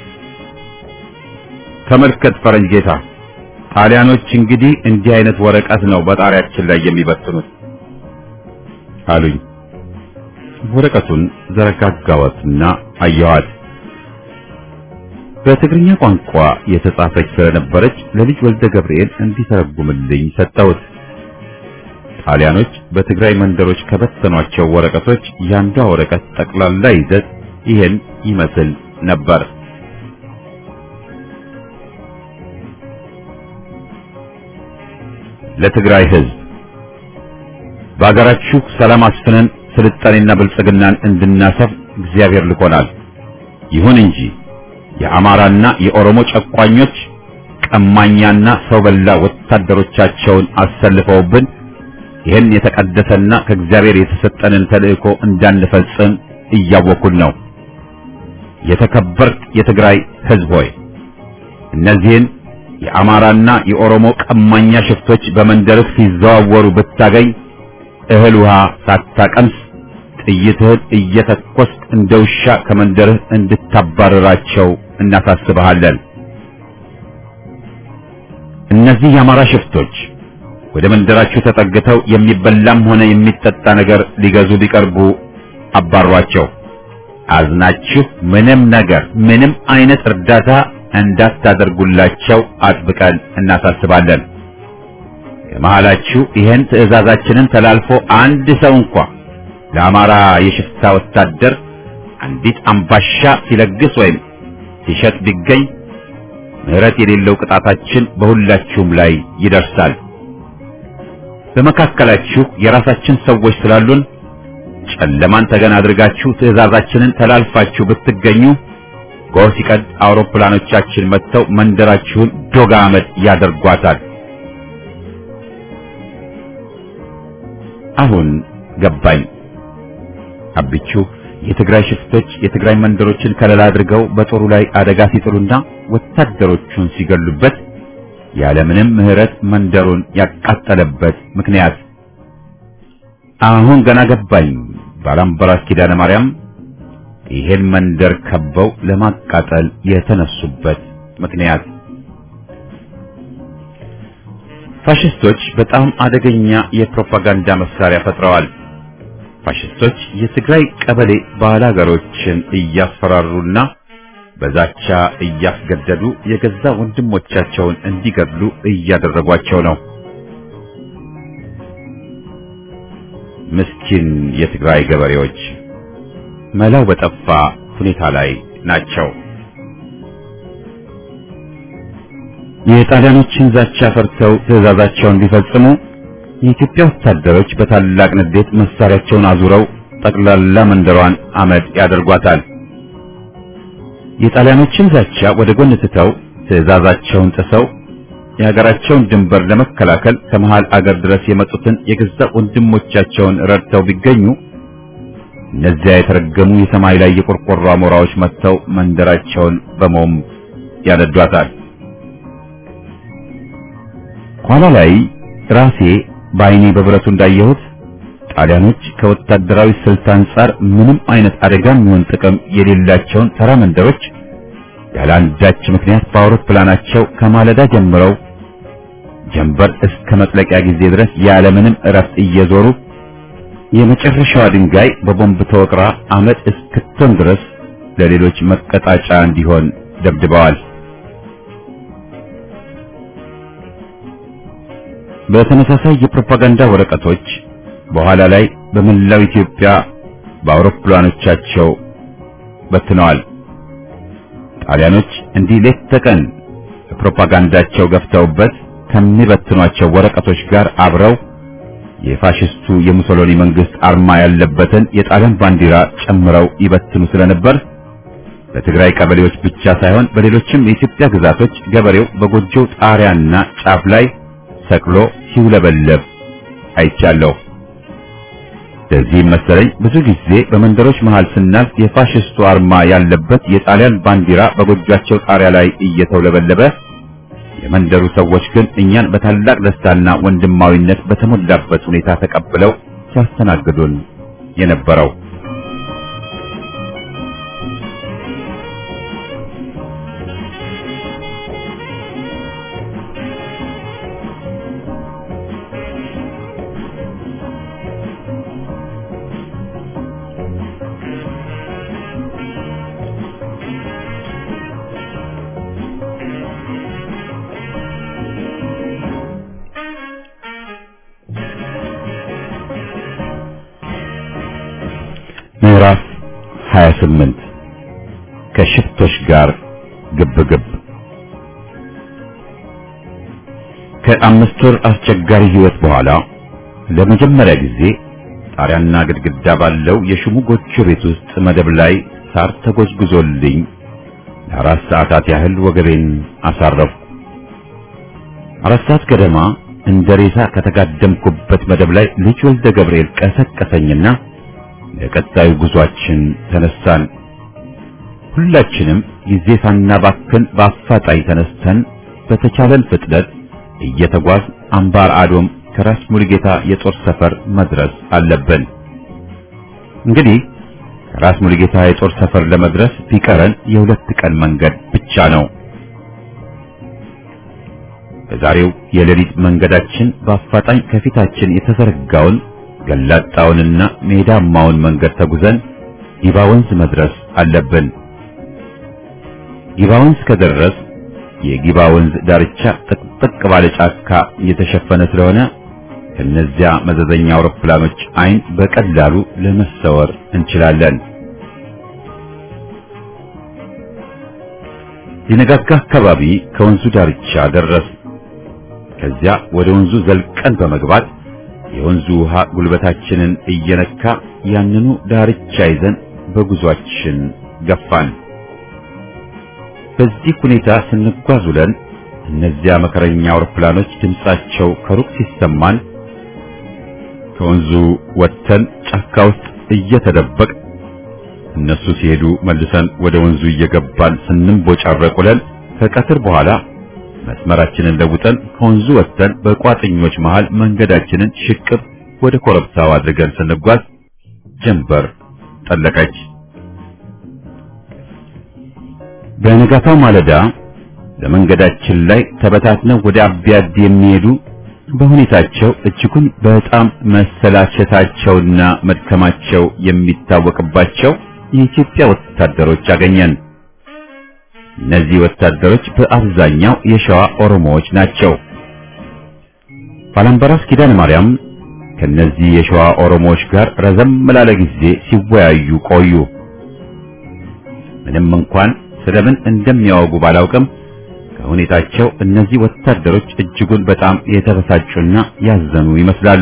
ተመልከት ፈረንጅ ጌታ፣ ጣሊያኖች እንግዲህ እንዲህ አይነት ወረቀት ነው በጣሪያችን ላይ የሚበትኑት አሉኝ። ወረቀቱን ዘረጋጋዋትና አየኋት። በትግርኛ ቋንቋ የተጻፈች ስለነበረች ለልጅ ወልደ ገብርኤል እንዲተረጉምልኝ ሰጠሁት። ጣሊያኖች በትግራይ መንደሮች ከበተኗቸው ወረቀቶች ያንዷ ወረቀት ጠቅላላ ይዘት ይሄን ይመስል ነበር። ለትግራይ ሕዝብ በአገራችሁ ሰላም አስፍነን ስልጣኔና ብልጽግናን እንድናሰፍ እግዚአብሔር ልኮናል። ይሁን እንጂ የአማራና የኦሮሞ ጨቋኞች ቀማኛና ሰው በላ ወታደሮቻቸውን አሰልፈውብን ይህን የተቀደሰና ከእግዚአብሔር የተሰጠንን ተልእኮ እንዳንፈጽም እያወኩን ነው። የተከበርክ የትግራይ ሕዝብ ሆይ እነዚህን የአማራና የኦሮሞ ቀማኛ ሽፍቶች በመንደርህ ሲዘዋወሩ ብታገኝ እህል ውሃ ሳታቀምስ ጥይትህን እየተኮስክ እንደ ውሻ ከመንደርህ እንድታባረራቸው እናሳስብሃለን። እነዚህ የአማራ ሽፍቶች ወደ መንደራችሁ ተጠግተው የሚበላም ሆነ የሚጠጣ ነገር ሊገዙ ቢቀርቡ አባሯቸው። አዝናችሁ ምንም አይነት እርዳታ እንዳታደርጉላቸው አጥብቀን እናሳስባለን። ከመሃላችሁ ይህን ትዕዛዛችንን ተላልፎ አንድ ሰው እንኳ ለአማራ የሽፍታ ወታደር አንዲት አምባሻ ሲለግስ ወይም ሲሸጥ ቢገኝ ምሕረት የሌለው ቅጣታችን በሁላችሁም ላይ ይደርሳል። በመካከላችሁ የራሳችን ሰዎች ስላሉን ጨለማን ተገን አድርጋችሁ ትዕዛዛችንን ተላልፋችሁ ብትገኙ ጎህ ሲቀድ አውሮፕላኖቻችን መጥተው መንደራችሁን ዶጋ አመድ ያደርጓታል። አሁን ገባኝ። አብቹ የትግራይ ሽፍቶች የትግራይ መንደሮችን ከለላ አድርገው በጦሩ ላይ አደጋ ሲጥሉና ወታደሮቹን ሲገሉበት ያለምንም ምህረት መንደሩን ያቃጠለበት ምክንያት አሁን ገና ገባኝ። ባላምበራስ ኪዳነ ማርያም ይሄን መንደር ከበው ለማቃጠል የተነሱበት ምክንያት ፋሽስቶች በጣም አደገኛ የፕሮፓጋንዳ መሳሪያ ፈጥረዋል። ፋሽስቶች የትግራይ ቀበሌ ባላገሮችን እያስፈራሩና በዛቻ እያስገደዱ የገዛ ወንድሞቻቸውን እንዲገድሉ እያደረጓቸው ነው። ምስኪን የትግራይ ገበሬዎች መላው በጠፋ ሁኔታ ላይ ናቸው። የጣሊያኖችን ዛቻ ፈርተው ትዕዛዛቸውን ቢፈጽሙ የኢትዮጵያ ወታደሮች በታላቅ ንዴት መሳሪያቸውን አዙረው ጠቅላላ መንደሯን አመድ ያደርጓታል። የጣሊያኖችን ዛቻ ወደ ጎን ትተው ትዕዛዛቸውን ጥሰው የሀገራቸውን ድንበር ለመከላከል ከመሃል አገር ድረስ የመጡትን የገዛ ወንድሞቻቸውን ረድተው ቢገኙ እነዚያ የተረገሙ የሰማይ ላይ የቆርቆሮ አሞራዎች መጥተው መንደራቸውን በሞም ያነዷታል። ኋላ ላይ ራሴ በዓይኔ በብረቱ እንዳየሁት ጣሊያኖች ከወታደራዊ ስልት አንጻር ምንም አይነት አደጋም ይሁን ጥቅም የሌላቸውን ተራ መንደሮች ያለ አንዳች ምክንያት በአውሮፕላናቸው ከማለዳ ጀምረው ጀንበር እስከ መጥለቂያ ጊዜ ድረስ ያለምንም እረፍት እየዞሩ የመጨረሻዋ ድንጋይ በቦምብ ተወቅራ አመድ እስክትሆን ድረስ ለሌሎች መቀጣጫ እንዲሆን ደብድበዋል። በተመሳሳይ የፕሮፓጋንዳ ወረቀቶች በኋላ ላይ በመላው ኢትዮጵያ በአውሮፕላኖቻቸው በትነዋል። ጣሊያኖች እንዲህ ሌት ተቀን ፕሮፓጋንዳቸው ገፍተውበት ከሚበትኗቸው ወረቀቶች ጋር አብረው የፋሽስቱ የሙሶሎኒ መንግስት አርማ ያለበትን የጣሊያን ባንዲራ ጨምረው ይበትኑ ስለነበር በትግራይ ቀበሌዎች ብቻ ሳይሆን በሌሎችም የኢትዮጵያ ግዛቶች ገበሬው በጎጆው ጣሪያና ጫፍ ላይ ሰቅሎ ሲውለበለብ አይቻለሁ። ለዚህ መሰለኝ ብዙ ጊዜ በመንደሮች መሃል ስናልፍ የፋሽስቱ አርማ ያለበት የጣሊያን ባንዲራ በጎጆአቸው ጣሪያ ላይ እየተውለበለበ የመንደሩ ሰዎች ግን እኛን በታላቅ ደስታና ወንድማዊነት በተሞላበት ሁኔታ ተቀብለው ሲያስተናግዱን የነበረው። ምዕራፍ 28 ከሽፍቶች ጋር ግብግብ። ከአምስት ወር አስቸጋሪ ህይወት በኋላ ለመጀመሪያ ጊዜ ጣሪያና ግድግዳ ባለው የሽሙ ጎጆ ቤት ውስጥ መደብ ላይ ሳር ተጎዝጉዞልኝ ለ4 ሰዓታት ያህል ወገቤን አሳረፍኩ። 4 ሰዓት ገደማ እንደ ሬሳ ከተጋደምኩበት መደብ ላይ ልጅ ወልደ ገብርኤል ቀሰቀሰኝና ለቀጣዩ ጉዟችን ተነሳን። ሁላችንም ጊዜ ሳናባክን በአፋጣኝ ተነስተን በተቻለን ፍጥነት እየተጓዝ አምባር አዶም ከራስ ሙሉጌታ የጦር ሰፈር መድረስ አለብን። እንግዲህ ከራስ ሙሉጌታ የጦር ሰፈር ለመድረስ ቢቀረን የ2 ቀን መንገድ ብቻ ነው። በዛሬው የሌሊት መንገዳችን በአፋጣኝ ከፊታችን የተዘረጋውን ገላጣውንና ሜዳማውን መንገድ ተጉዘን ጊባ ወንዝ መድረስ አለብን። ጊባ ወንዝ ከደረስ የጊባ ወንዝ ዳርቻ ጥቅጥቅ ባለ ጫካ የተሸፈነ ስለሆነ ከነዚያ መዘዘኛ አውሮፕላኖች አይን በቀላሉ ለመሰወር እንችላለን። የነጋጋ አካባቢ ከወንዙ ዳርቻ ደረስ። ከዚያ ወደ ወንዙ ዘልቀን በመግባት የወንዙ ውሃ ጉልበታችንን እየነካ ያንኑ ዳርቻ ይዘን በጉዟችን ገፋን። በዚህ ሁኔታ ስንጓዝ ውለን እነዚያ መከረኛ አውሮፕላኖች ድምጻቸው ከሩቅ ሲሰማን ከወንዙ ወጥተን ጫካ ውስጥ እየተደበቅ እነሱ ሲሄዱ መልሰን ወደ ወንዙ እየገባን ስንቦጫረቅ ውለን ከቀትር በኋላ መስመራችንን ለውጠን ከወንዙ ወጥተን በቋጥኞች መሃል መንገዳችንን ሽቅብ ወደ ኮረብታው አድርገን ስንጓዝ ጀንበር ጠለቀች። በነጋታው ማለዳ በመንገዳችን ላይ ተበታትነው ወደ አብያድ የሚሄዱ በሁኔታቸው እጅጉን በጣም መሰላቸታቸውና መድከማቸው የሚታወቅባቸው የኢትዮጵያ ወታደሮች አገኘን። እነዚህ ወታደሮች በአብዛኛው የሸዋ ኦሮሞዎች ናቸው። ባላምበራስ ኪዳነ ማርያም ከነዚህ የሸዋ ኦሮሞዎች ጋር ረዘም ላለ ጊዜ ሲወያዩ ቆዩ። ምንም እንኳን ስለምን እንደሚያወጉ ባላውቅም ከሁኔታቸው እነዚህ ወታደሮች እጅጉን በጣም የተበሳጩና ያዘኑ ይመስላሉ።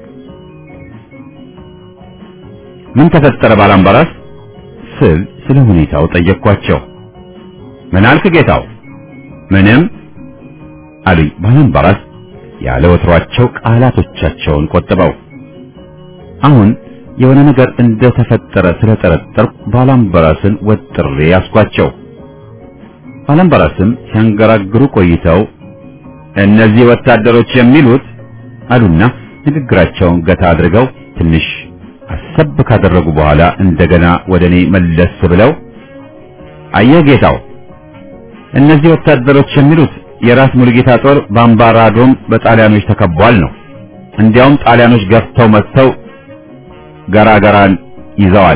ምን ተፈጠረ ባላምበራስ ስል ስለ ሁኔታው ጠየቅኳቸው። ምን አልክ ጌታው? ምንም አሉኝ ባላምበራስ ያለ ወትሯቸው ቃላቶቻቸውን ቆጥበው። አሁን የሆነ ነገር እንደተፈጠረ ስለጠረጠርኩ ባላምበራስን ወጥሬ ያስኳቸው። ባላምበራስም ሲያንገራግሩ ቆይተው እነዚህ ወታደሮች የሚሉት አሉና ንግግራቸውን ገታ አድርገው ትንሽ አሰብ ካደረጉ በኋላ እንደገና ወደኔ መለስ ብለው አየህ ጌታው፣ እነዚህ ወታደሮች የሚሉት የራስ ሙሉጌታ ጦር በአምባራዶም በጣሊያኖች ተከቧል ነው። እንዲያውም ጣሊያኖች ገፍተው መጥተው ገራገራን ይዘዋል።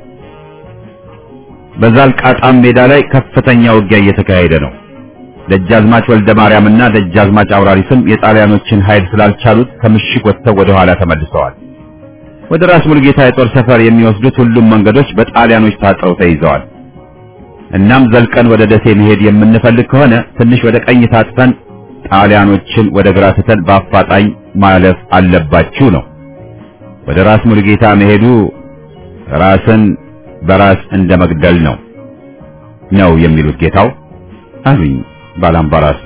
በዛልቃጣም ሜዳ ላይ ከፍተኛ ውጊያ እየተካሄደ ነው። ደጃዝማች ወልደ ማርያምና ደጃዝማች አውራሪስም የጣሊያኖችን ኃይል ስላልቻሉት ከምሽግ ወጥተው ወደ ኋላ ተመልሰዋል። ወደ ራስ ሙሉጌታ የጦር ሰፈር የሚወስዱት ሁሉም መንገዶች በጣሊያኖች ታጥረው ተይዘዋል። እናም ዘልቀን ወደ ደሴ መሄድ የምንፈልግ ከሆነ ትንሽ ወደ ቀኝ ታጥፈን ጣሊያኖችን ወደ ግራ ትተን በአፋጣኝ ማለፍ አለባችሁ ነው። ወደ ራስ ሙሉጌታ መሄዱ ራስን በራስ እንደመግደል ነው የሚሉት ጌታው አሉኝ ባላምበራስ።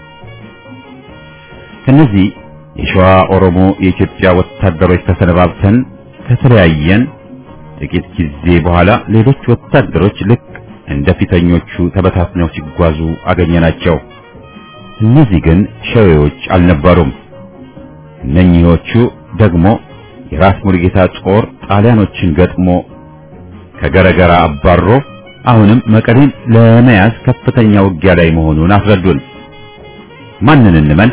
ከነዚህ የሸዋ ኦሮሞ የኢትዮጵያ ወታደሮች ተሰነባብተን ከተለያየን ጥቂት ጊዜ በኋላ ሌሎች ወታደሮች ልክ እንደ ፊተኞቹ ተበታትነው ሲጓዙ አገኘናቸው። እነዚህ ግን ሸዌዎች አልነበሩም። እነኚህዎቹ ደግሞ የራስ ሙሉጌታ ጦር ጣሊያኖችን ገጥሞ ከገረገራ አባሮ አሁንም መቀሌን ለመያዝ ከፍተኛ ውጊያ ላይ መሆኑን አስረዱን። ማንን እንመን?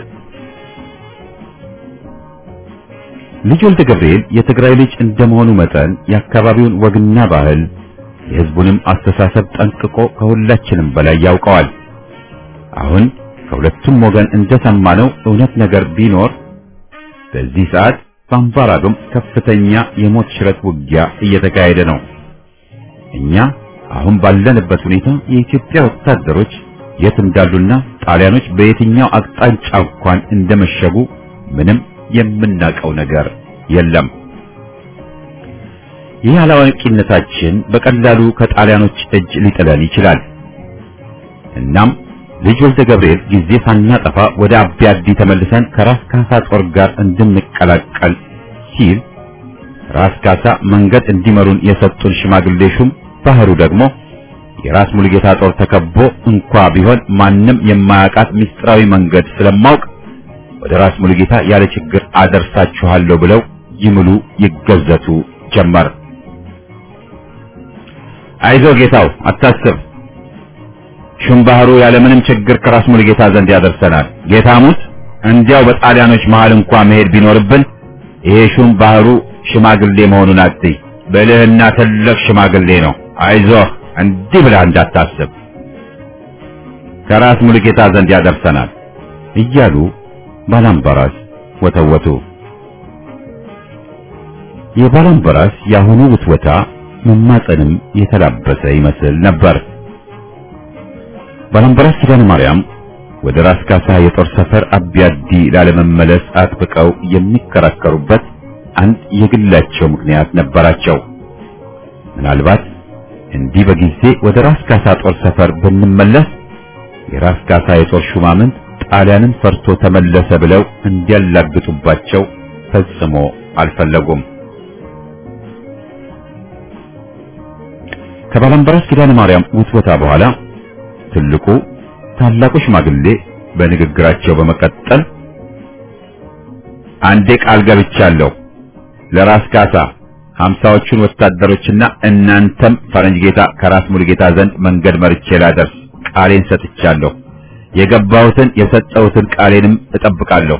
ልጅ ወልደ ገብርኤል የትግራይ ልጅ እንደመሆኑ መጠን የአካባቢውን ወግና ባህል የሕዝቡንም አስተሳሰብ ጠንቅቆ ከሁላችንም በላይ ያውቀዋል። አሁን ከሁለቱም ወገን እንደሰማነው እውነት ነገር ቢኖር በዚህ ሰዓት በአምባራዶም ከፍተኛ የሞት ሽረት ውጊያ እየተካሄደ ነው። እኛ አሁን ባለንበት ሁኔታ የኢትዮጵያ ወታደሮች የት እንዳሉና ጣሊያኖች በየትኛው አቅጣጫ እንኳን እንደመሸጉ ምንም የምናውቀው ነገር የለም። ይህ አላዋቂነታችን በቀላሉ ከጣሊያኖች እጅ ሊጥለን ይችላል። እናም ልጅ ወልደ ገብርኤል ጊዜ ሳናጠፋ ወደ አብያዲ ተመልሰን ከራስ ካሳ ጦር ጋር እንድንቀላቀል ሲል ራስ ካሳ መንገድ እንዲመሩን የሰጡን ሽማግሌ ሹም ባህሩ ደግሞ የራስ ሙሉጌታ ጦር ተከቦ እንኳ ቢሆን ማንም የማያውቃት ምስጢራዊ መንገድ ስለማውቅ ወደ ራስ ሙሉጌታ ያለ ችግር አደርሳችኋለሁ ብለው ይምሉ ይገዘቱ ጀመር። አይዞ ጌታው አታስብ፣ ሹም ባህሩ ያለ ምንም ችግር ከራስ ሙሉጌታ ዘንድ ያደርሰናል። ጌታሙት እንዲያው በጣሊያኖች መሃል እንኳን መሄድ ቢኖርብን ይሄ ሹም ባህሩ ሽማግሌ መሆኑን አትይ፣ ብልህና ትልቅ ሽማግሌ ነው። አይዞህ እንዲህ ብለህ እንዳታስብ፣ ከራስ ሙሉጌታ ዘንድ ያደርሰናል እያሉ ባላምበራስ ወተወቱ። የባላምበራስ ያሁኑ ውትወታ መማጸንም የተላበሰ ይመስል ነበር። ባላምበራስ ኪዳነ ማርያም ወደ ራስ ካሳ የጦር ሰፈር አብያዲ ላለመመለስ አጥብቀው የሚከራከሩበት አንድ የግላቸው ምክንያት ነበራቸው። ምናልባት እንዲህ በጊዜ ወደ ራስ ካሳ ጦር ሰፈር ብንመለስ የራስ ካሳ የጦር ሹማምንት ጣሊያንን ፈርቶ ተመለሰ ብለው እንዲያላግጡባቸው ፈጽሞ አልፈለጉም። ከባላምበራስ ኪዳነ ማርያም ውትወታ በኋላ ትልቁ ታላቁ ሽማግሌ በንግግራቸው በመቀጠል አንዴ ቃል ገብቻለሁ ለራስ ካሳ 50ዎቹን ወታደሮችና እናንተም ፈረንጅ ጌታ ከራስ ሙሉጌታ ዘንድ መንገድ መርቼ ላደርስ ቃሌን ሰጥቻለሁ። የገባሁትን የሰጠሁትን ቃሌንም እጠብቃለሁ።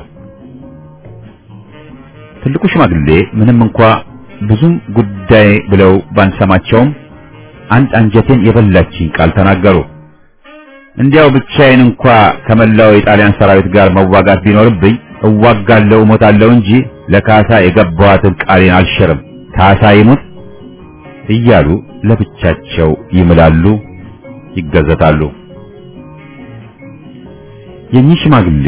ትልቁ ሽማግሌ ምንም እንኳ ብዙም ጉዳይ ብለው ባንሰማቸውም አንድ አንጀቴን የበላችኝ ቃል ተናገሩ። እንዲያው ብቻዬን እንኳ ከመላው የጣሊያን ሰራዊት ጋር መዋጋት ቢኖርብኝ እዋጋለሁ እሞታለሁ እንጂ ለካሳ የገባኋትን ቃሌን አልሽርም፣ ካሳ ይሙት እያሉ ለብቻቸው ይምላሉ፣ ይገዘታሉ። የኚህ ሽማግሌ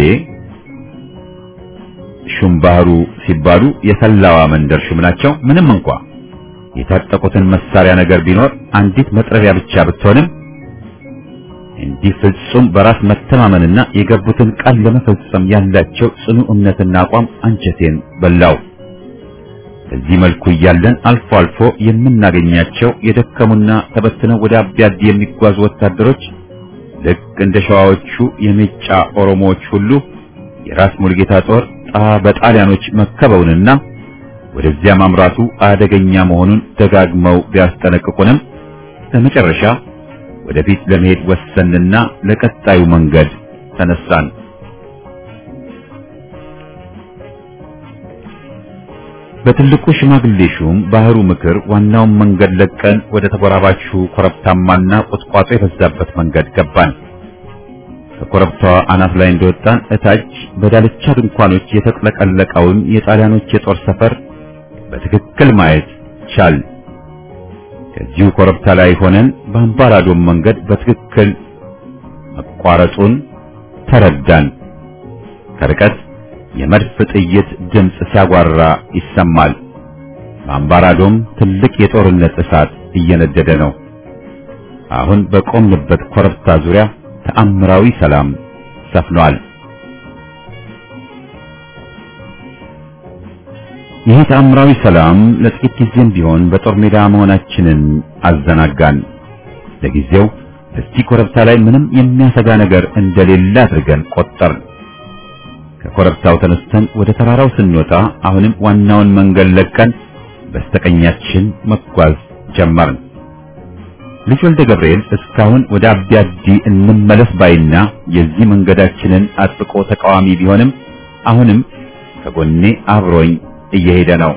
ሹም ባህሩ ሲባሉ የሰላዋ መንደር ሹም ናቸው። ምንም እንኳ የታጠቁትን መሳሪያ ነገር ቢኖር አንዲት መጥረቢያ ብቻ ብትሆንም እንዲህ ፍጹም በራስ መተማመንና የገቡትን ቃል ለመፈጸም ያላቸው ጽኑ እምነትና አቋም አንጀቴን በላው። በዚህ መልኩ እያለን አልፎ አልፎ የምናገኛቸው የደከሙና ተበትነው ወደ አብያዲ የሚጓዙ ወታደሮች ልክ እንደ ሸዋዎቹ የሜጫ ኦሮሞዎች ሁሉ የራስ ሙሉጌታ ጦር በጣሊያኖች መከበውንና ወደዚያ ማምራቱ አደገኛ መሆኑን ደጋግመው ቢያስጠነቅቁንም በመጨረሻ ወደፊት ለመሄድ ወሰንና ለቀጣዩ መንገድ ተነሳን። በትልቁ ሽማግሌ ሹም ባህሩ ምክር ዋናውን መንገድ ለቀን ወደ ተጎራባቹ ኮረብታማና ቁጥቋጦ የበዛበት መንገድ ገባን። ከኮረብታዋ አናት ላይ እንደወጣን እታች በዳልቻ ድንኳኖች የተጥለቀለቀውን የጣሊያኖች የጦር ሰፈር በትክክል ማየት ቻል። ከዚሁ ኮረብታ ላይ ሆነን በአምባራዶም መንገድ በትክክል መቋረጡን ተረዳን። ከርቀት የመድፍ ጥይት ድምፅ ሲያጓራ ይሰማል። በአምባራዶም ትልቅ የጦርነት እሳት እየነደደ ነው። አሁን በቆምንበት ኮረብታ ዙሪያ ተአምራዊ ሰላም ሰፍኗል። ይህ ተአምራዊ ሰላም ለጥቂት ጊዜም ቢሆን በጦር ሜዳ መሆናችንን አዘናጋን። ለጊዜው እዚህ ኮረብታ ላይ ምንም የሚያሰጋ ነገር እንደሌለ አድርገን ቆጠርን። ከኮረብታው ተነስተን ወደ ተራራው ስንወጣ አሁንም ዋናውን መንገድ ለቀን በስተቀኛችን መጓዝ ጀመርን። ልጅ ወልደ ገብርኤል እስካሁን ወደ አብያዲ እንመለስ ባይና የዚህ መንገዳችንን አጥብቆ ተቃዋሚ ቢሆንም አሁንም ከጎኔ አብሮኝ እየሄደ ነው።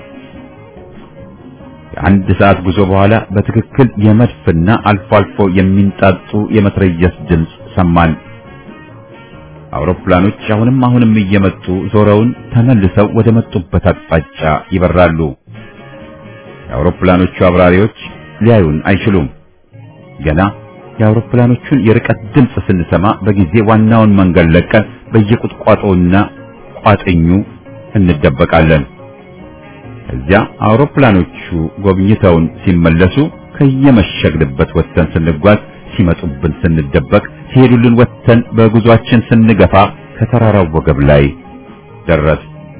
ከአንድ ሰዓት ጉዞ በኋላ በትክክል የመድፍና አልፎ አልፎ የሚንጣጡ የመትረየስ ድምፅ ሰማን። አውሮፕላኖች አሁንም እየመጡ ዞረውን ተመልሰው ወደ መጡበት አቅጣጫ ይበራሉ። የአውሮፕላኖቹ አብራሪዎች ሊያዩን አይችሉም። ገና የአውሮፕላኖቹን የርቀት ድምፅ ስንሰማ በጊዜ ዋናውን መንገድ ለቀን በየቁጥቋጦውና ቋጥኙ እንደበቃለን። እዚያ አውሮፕላኖቹ ጎብኝተውን ሲመለሱ ከየመሸግንበት ወጥተን ስንጓዝ ሲመጡብን ስንደበቅ ሲሄዱልን ወጥተን በጉዟችን ስንገፋ ከተራራው ወገብ ላይ ደረስ።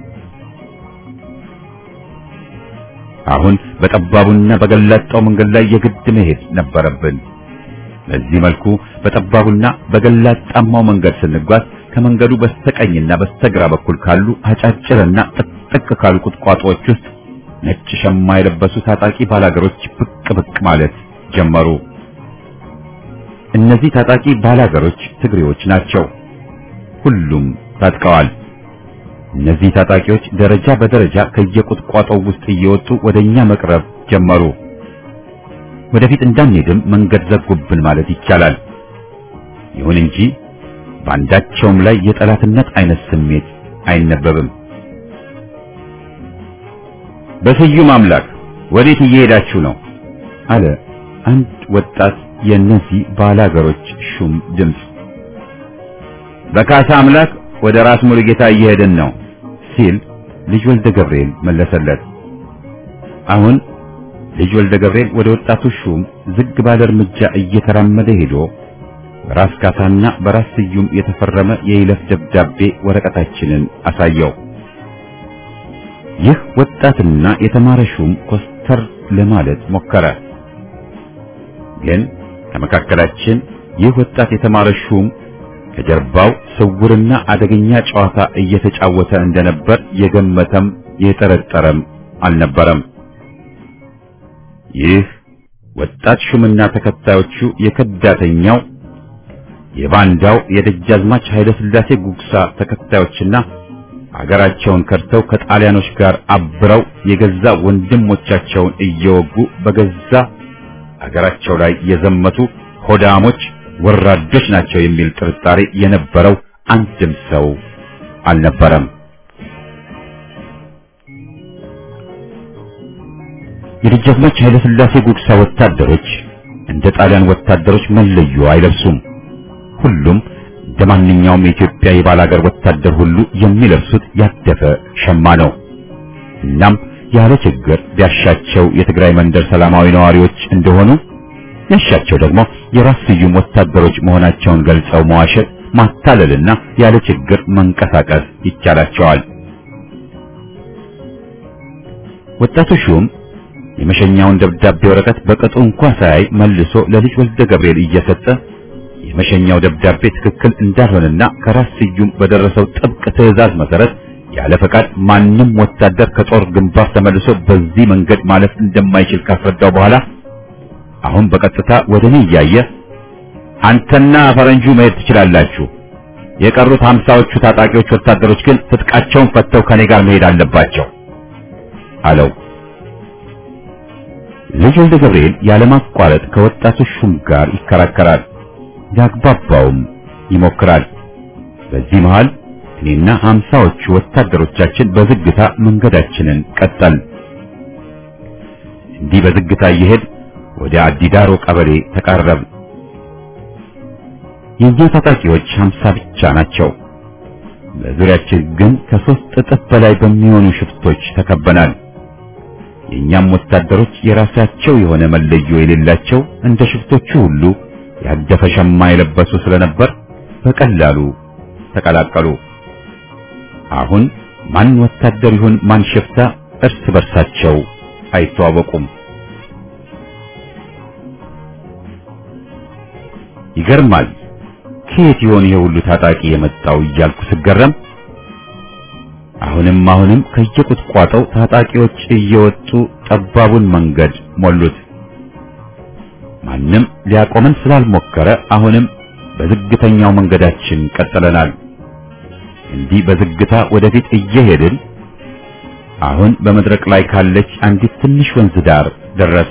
አሁን በጠባቡና በገላጣው መንገድ ላይ የግድ መሄድ ነበረብን። በዚህ መልኩ በጠባቡና በገላጣማው መንገድ ስንጓዝ ከመንገዱ በስተቀኝና በስተግራ በኩል ካሉ አጫጭርና ጥቅጥቅ ካሉ ቁጥቋጦዎች ውስጥ ነጭ ሸማ የለበሱ ታጣቂ ባላገሮች ብቅ ብቅ ማለት ጀመሩ። እነዚህ ታጣቂ ባላገሮች ትግሬዎች ናቸው። ሁሉም ታጥቀዋል። እነዚህ ታጣቂዎች ደረጃ በደረጃ ከየቁጥቋጦው ውስጥ እየወጡ ወደኛ መቅረብ ጀመሩ። ወደፊት እንዳንሄድም መንገድ ዘጉብን ማለት ይቻላል። ይሁን እንጂ ባንዳቸውም ላይ የጠላትነት አይነት ስሜት አይነበብም። በስዩም አምላክ ወዴት እየሄዳችሁ ነው? አለ አንድ ወጣት የነዚህ ባላገሮች ሹም ድምፅ። በካሳ አምላክ ወደ ራስ ሙሉጌታ እየሄድን ነው ሲል ልጅ ወልደ ገብርኤል መለሰለት። አሁን ልጅ ወልደ ገብርኤል ወደ ወጣቱ ሹም ዝግ ባለ እርምጃ እየተራመደ ሄዶ በራስ ካሳና በራስ ስዩም የተፈረመ የይለፍ ደብዳቤ ወረቀታችንን አሳየው። ይህ ወጣትና የተማረ ሹም ኮስተር ለማለት ሞከረ፣ ግን ከመካከላችን ይህ ወጣት የተማረ ሹም ከጀርባው ስውርና አደገኛ ጨዋታ እየተጫወተ እንደነበር የገመተም የጠረጠረም አልነበረም። ይህ ወጣት ሹምና ተከታዮቹ የከዳተኛው የባንዳው የደጃዝማች ኃይለ ሥላሴ ጉግሳ ተከታዮችና አገራቸውን ከርተው ከጣሊያኖች ጋር አብረው የገዛ ወንድሞቻቸውን እየወጉ በገዛ አገራቸው ላይ የዘመቱ ሆዳሞች ወራዶች ናቸው የሚል ጥርጣሬ የነበረው አንድም ሰው አልነበረም። የደጃዝማች ኃይለ ሥላሴ ጉግሳ ወታደሮች እንደ ጣሊያን ወታደሮች መለዮ አይለብሱም። ሁሉም እንደማንኛውም የኢትዮጵያ የባላገር ወታደር ሁሉ የሚለብሱት ያደፈ ሸማ ነው። እናም ያለ ችግር ቢያሻቸው የትግራይ መንደር ሰላማዊ ነዋሪዎች እንደሆኑ ያሻቸው ደግሞ የራስ ስዩም ወታደሮች መሆናቸውን ገልጸው መዋሸት፣ ማታለልና ያለ ችግር መንቀሳቀስ ይቻላቸዋል። ወጣቱ ሹም የመሸኛውን ደብዳቤ ወረቀት በቅጡ እንኳን ሳያይ መልሶ ለልጅ ወልደ ገብርኤል እየሰጠ የመሸኛው ደብዳቤ ትክክል እንዳልሆነና ከራስ ስዩም በደረሰው ጥብቅ ትዕዛዝ መሰረት ያለ ፈቃድ ማንም ወታደር ከጦር ግንባር ተመልሶ በዚህ መንገድ ማለፍ እንደማይችል ካስረዳው በኋላ አሁን በቀጥታ ወደኔ እያየ አንተና ፈረንጁ መሄድ ትችላላችሁ፣ የቀሩት 50ዎቹ ታጣቂዎች ወታደሮች ግን ትጥቃቸውን ፈተው ከኔ ጋር መሄድ አለባቸው አለው። ልጅ ወልደ ገብርኤል ያለማቋረጥ ከወጣቱ ሹም ጋር ይከራከራል፣ ያግባባውም ይሞክራል። በዚህ መሃል እኔና 50ዎቹ ወታደሮቻችን በዝግታ መንገዳችንን ቀጠል። እንዲህ በዝግታ እየሄድ ወደ አዲዳሮ ቀበሌ ተቃረብ። የኛ ታጣቂዎች 50 ብቻ ናቸው። በዙሪያችን ግን ከ3 እጥፍ በላይ በሚሆኑ ሽፍቶች ተከበናል። የኛም ወታደሮች የራሳቸው የሆነ መለዮ የሌላቸው እንደ ሽፍቶቹ ሁሉ ያደፈ ሸማ የለበሱ ስለነበር በቀላሉ ተቀላቀሉ። አሁን ማን ወታደር ይሁን ማን ሽፍታ እርስ በርሳቸው አይተዋወቁም። ይገርማል፣ ከየት ይሆን የሁሉ ታጣቂ የመጣው እያልኩ ስገረም አሁንም ከየቁጥቋጦው ታጣቂዎች እየወጡ ጠባቡን መንገድ ሞሉት። ማንም ሊያቆመን ስላልሞከረ አሁንም በዝግተኛው መንገዳችን ቀጥለናል። እንዲህ በዝግታ ወደፊት እየሄድን አሁን በመድረቅ ላይ ካለች አንዲት ትንሽ ወንዝ ዳር ደረስ።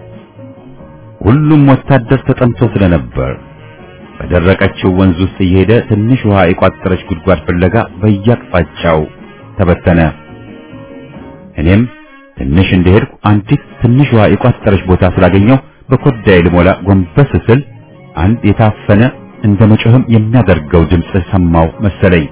ሁሉም ወታደር ተጠምቶ ስለነበር በደረቀችው ወንዝ ውስጥ እየሄደ ትንሽ ውሃ የቋጠረች ጉድጓድ ፍለጋ በየአቅጣጫው ተበተነ። እኔም ትንሽ እንደሄድኩ አንዲት ትንሽ ውሃ የቋጠረች ቦታ ስላገኘው በኮዳይ ልሞላ ጎንበስ ስል አንድ የታፈነ እንደ መጮህም የሚያደርገው ድምፅ ሰማው መሰለኝ።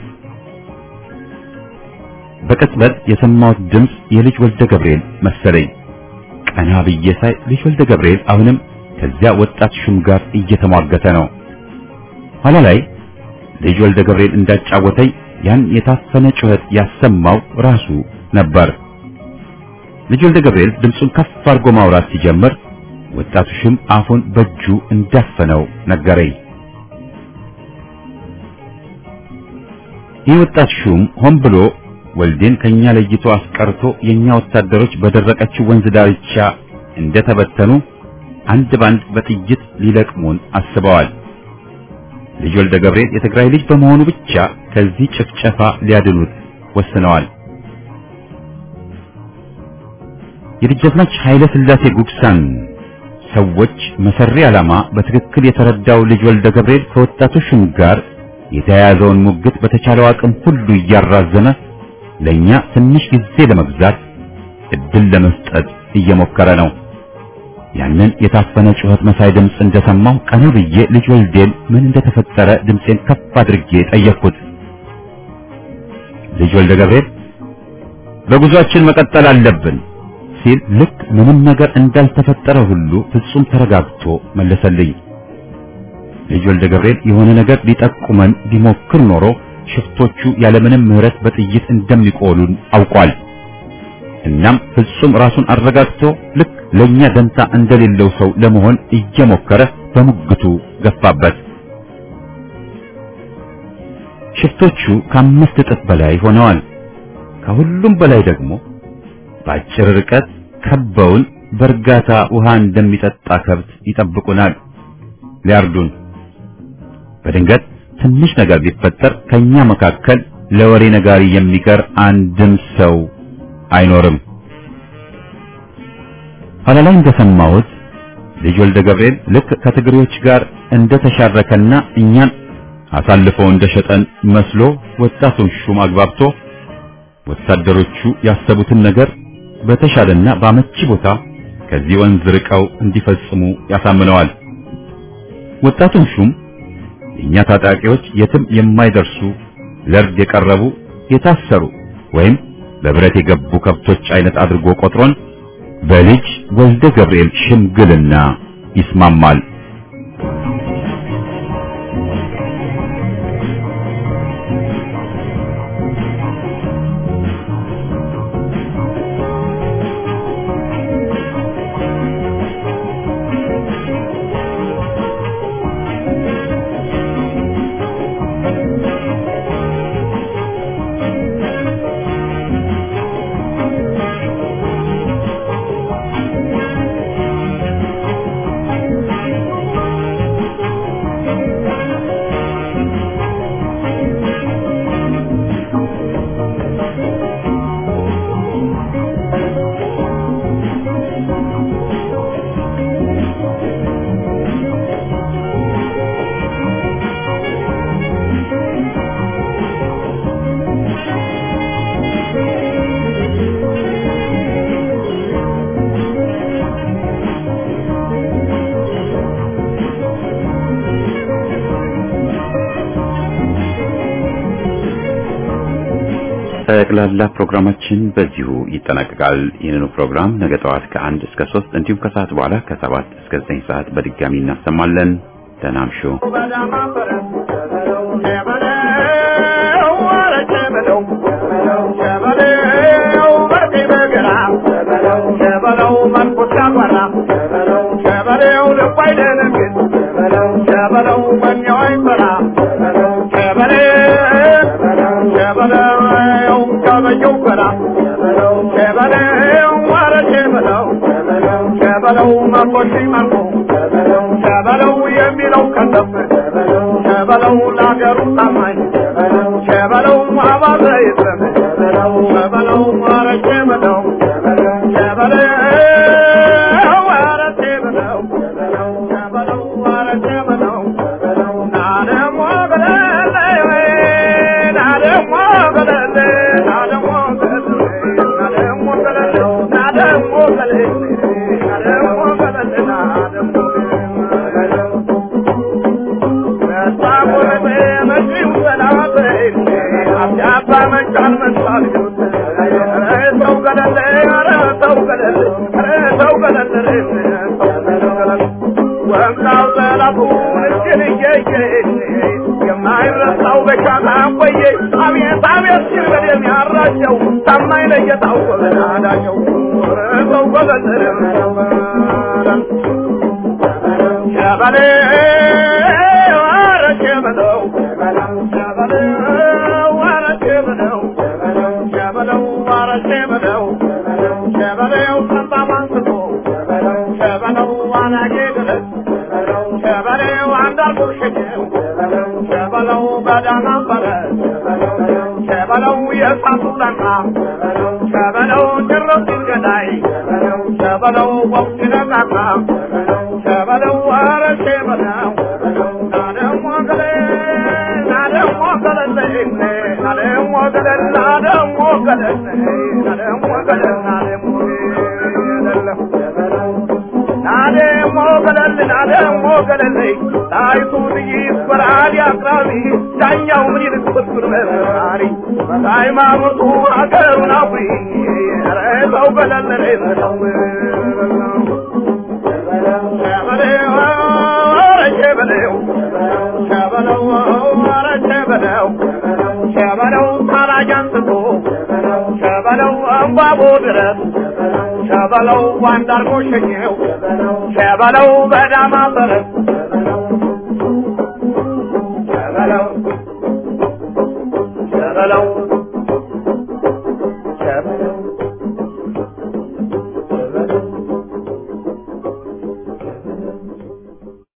በቅጽበት የሰማሁት ድምፅ የልጅ ወልደ ገብርኤል መሰለኝ። ቀና ብዬ ሳይ ልጅ ወልደ ገብርኤል አሁንም ከዚያ ወጣት ሹም ጋር እየተሟገተ ነው። ኋላ ላይ ልጅ ወልደ ገብርኤል እንዳጫወተኝ ያን የታፈነ ጩኸት ያሰማው ራሱ ነበር። ልጅ ወልደ ገብርኤል ድምፁን ከፍ አድርጎ ማውራት ሲጀምር ወጣቱ ሹም አፉን በእጁ እንዳፈነው ነገረኝ። ይህ ወጣት ሹም ሆን ብሎ ወልዴን ከኛ ለይቶ አስቀርቶ የኛ ወታደሮች በደረቀችው ወንዝ ዳርቻ እንደተበተኑ አንድ ባንድ በጥይት ሊለቅሙን አስበዋል። ልጅ ወልደ ገብርኤል የትግራይ ልጅ በመሆኑ ብቻ ከዚህ ጭፍጨፋ ሊያድኑት ወስነዋል። የደጃዝማች ኃይለ ሥላሴ ጉግሳን ሰዎች መሰሪ ዓላማ በትክክል የተረዳው ልጅ ወልደ ገብርኤል ከወጣቱ ሹም ጋር የተያያዘውን ሙግት በተቻለው አቅም ሁሉ እያራዘመ ለኛ ትንሽ ጊዜ ለመግዛት እድል ለመስጠት እየሞከረ ነው። ያንን የታፈነ ጩኸት መሳይ ድምፅ እንደሰማው ቀና ብዬ ልጅ ወልዴን ምን እንደተፈጠረ ድምጼን ከፍ አድርጌ ጠየቅኩት። ልጅ ወልደ ገብርኤል በጉዟችን መቀጠል አለብን ሲል ልክ ምንም ነገር እንዳልተፈጠረ ሁሉ ፍጹም ተረጋግቶ መለሰልኝ። ልጅ ወልደ ገብርኤል የሆነ ነገር ሊጠቁመን ቢሞክር ኖሮ ሽፍቶቹ ያለምንም ምህረት በጥይት እንደሚቆሉን አውቋል። እናም ፍጹም ራሱን አረጋግቶ ልክ ለኛ ደንታ እንደሌለው ሰው ለመሆን እየሞከረ በሙግቱ ገፋበት። ሽፍቶቹ ከአምስት እጥፍ በላይ ሆነዋል። ከሁሉም በላይ ደግሞ በአጭር ርቀት ከበውን በእርጋታ ውሃ እንደሚጠጣ ከብት ይጠብቁናል ሊያርዱን። በድንገት ትንሽ ነገር ቢፈጠር ከኛ መካከል ለወሬ ነጋሪ የሚቀር አንድም ሰው አይኖርም። ኋላ ላይ እንደሰማሁት ልጅ ወልደ ገብርኤል ልክ ከትግሬዎች ጋር እንደተሻረከና እኛን አሳልፈው እንደሸጠን መስሎ ወጣቱን ሹም አግባብቶ ወታደሮቹ ያሰቡትን ነገር በተሻለና በአመቺ ቦታ ከዚህ ወንዝ ርቀው እንዲፈጽሙ ያሳምነዋል። ወጣቱን ሹም የኛ ታጣቂዎች የትም የማይደርሱ ለርድ የቀረቡ የታሰሩ ወይም በብረት የገቡ ከብቶች አይነት አድርጎ ቆጥሮን በልጅ ወልደ ገብርኤል ሽምግልና ይስማማል። ጠቅላላ ፕሮግራማችን በዚሁ ይጠናቀቃል። ይህንን ፕሮግራም ነገ ጠዋት ከ1 እስከ 3 እንዲሁም ከሰዓት በኋላ ከ7 እስከ 9 ሰዓት በድጋሚ እናሰማለን። ደህና እምሹ። Shabalau, Tarajan, Shabalau, Ambabo, ሸበለው ባንዳርጎ ሸኘው ሸበለው በዳማ በረት ሸበለው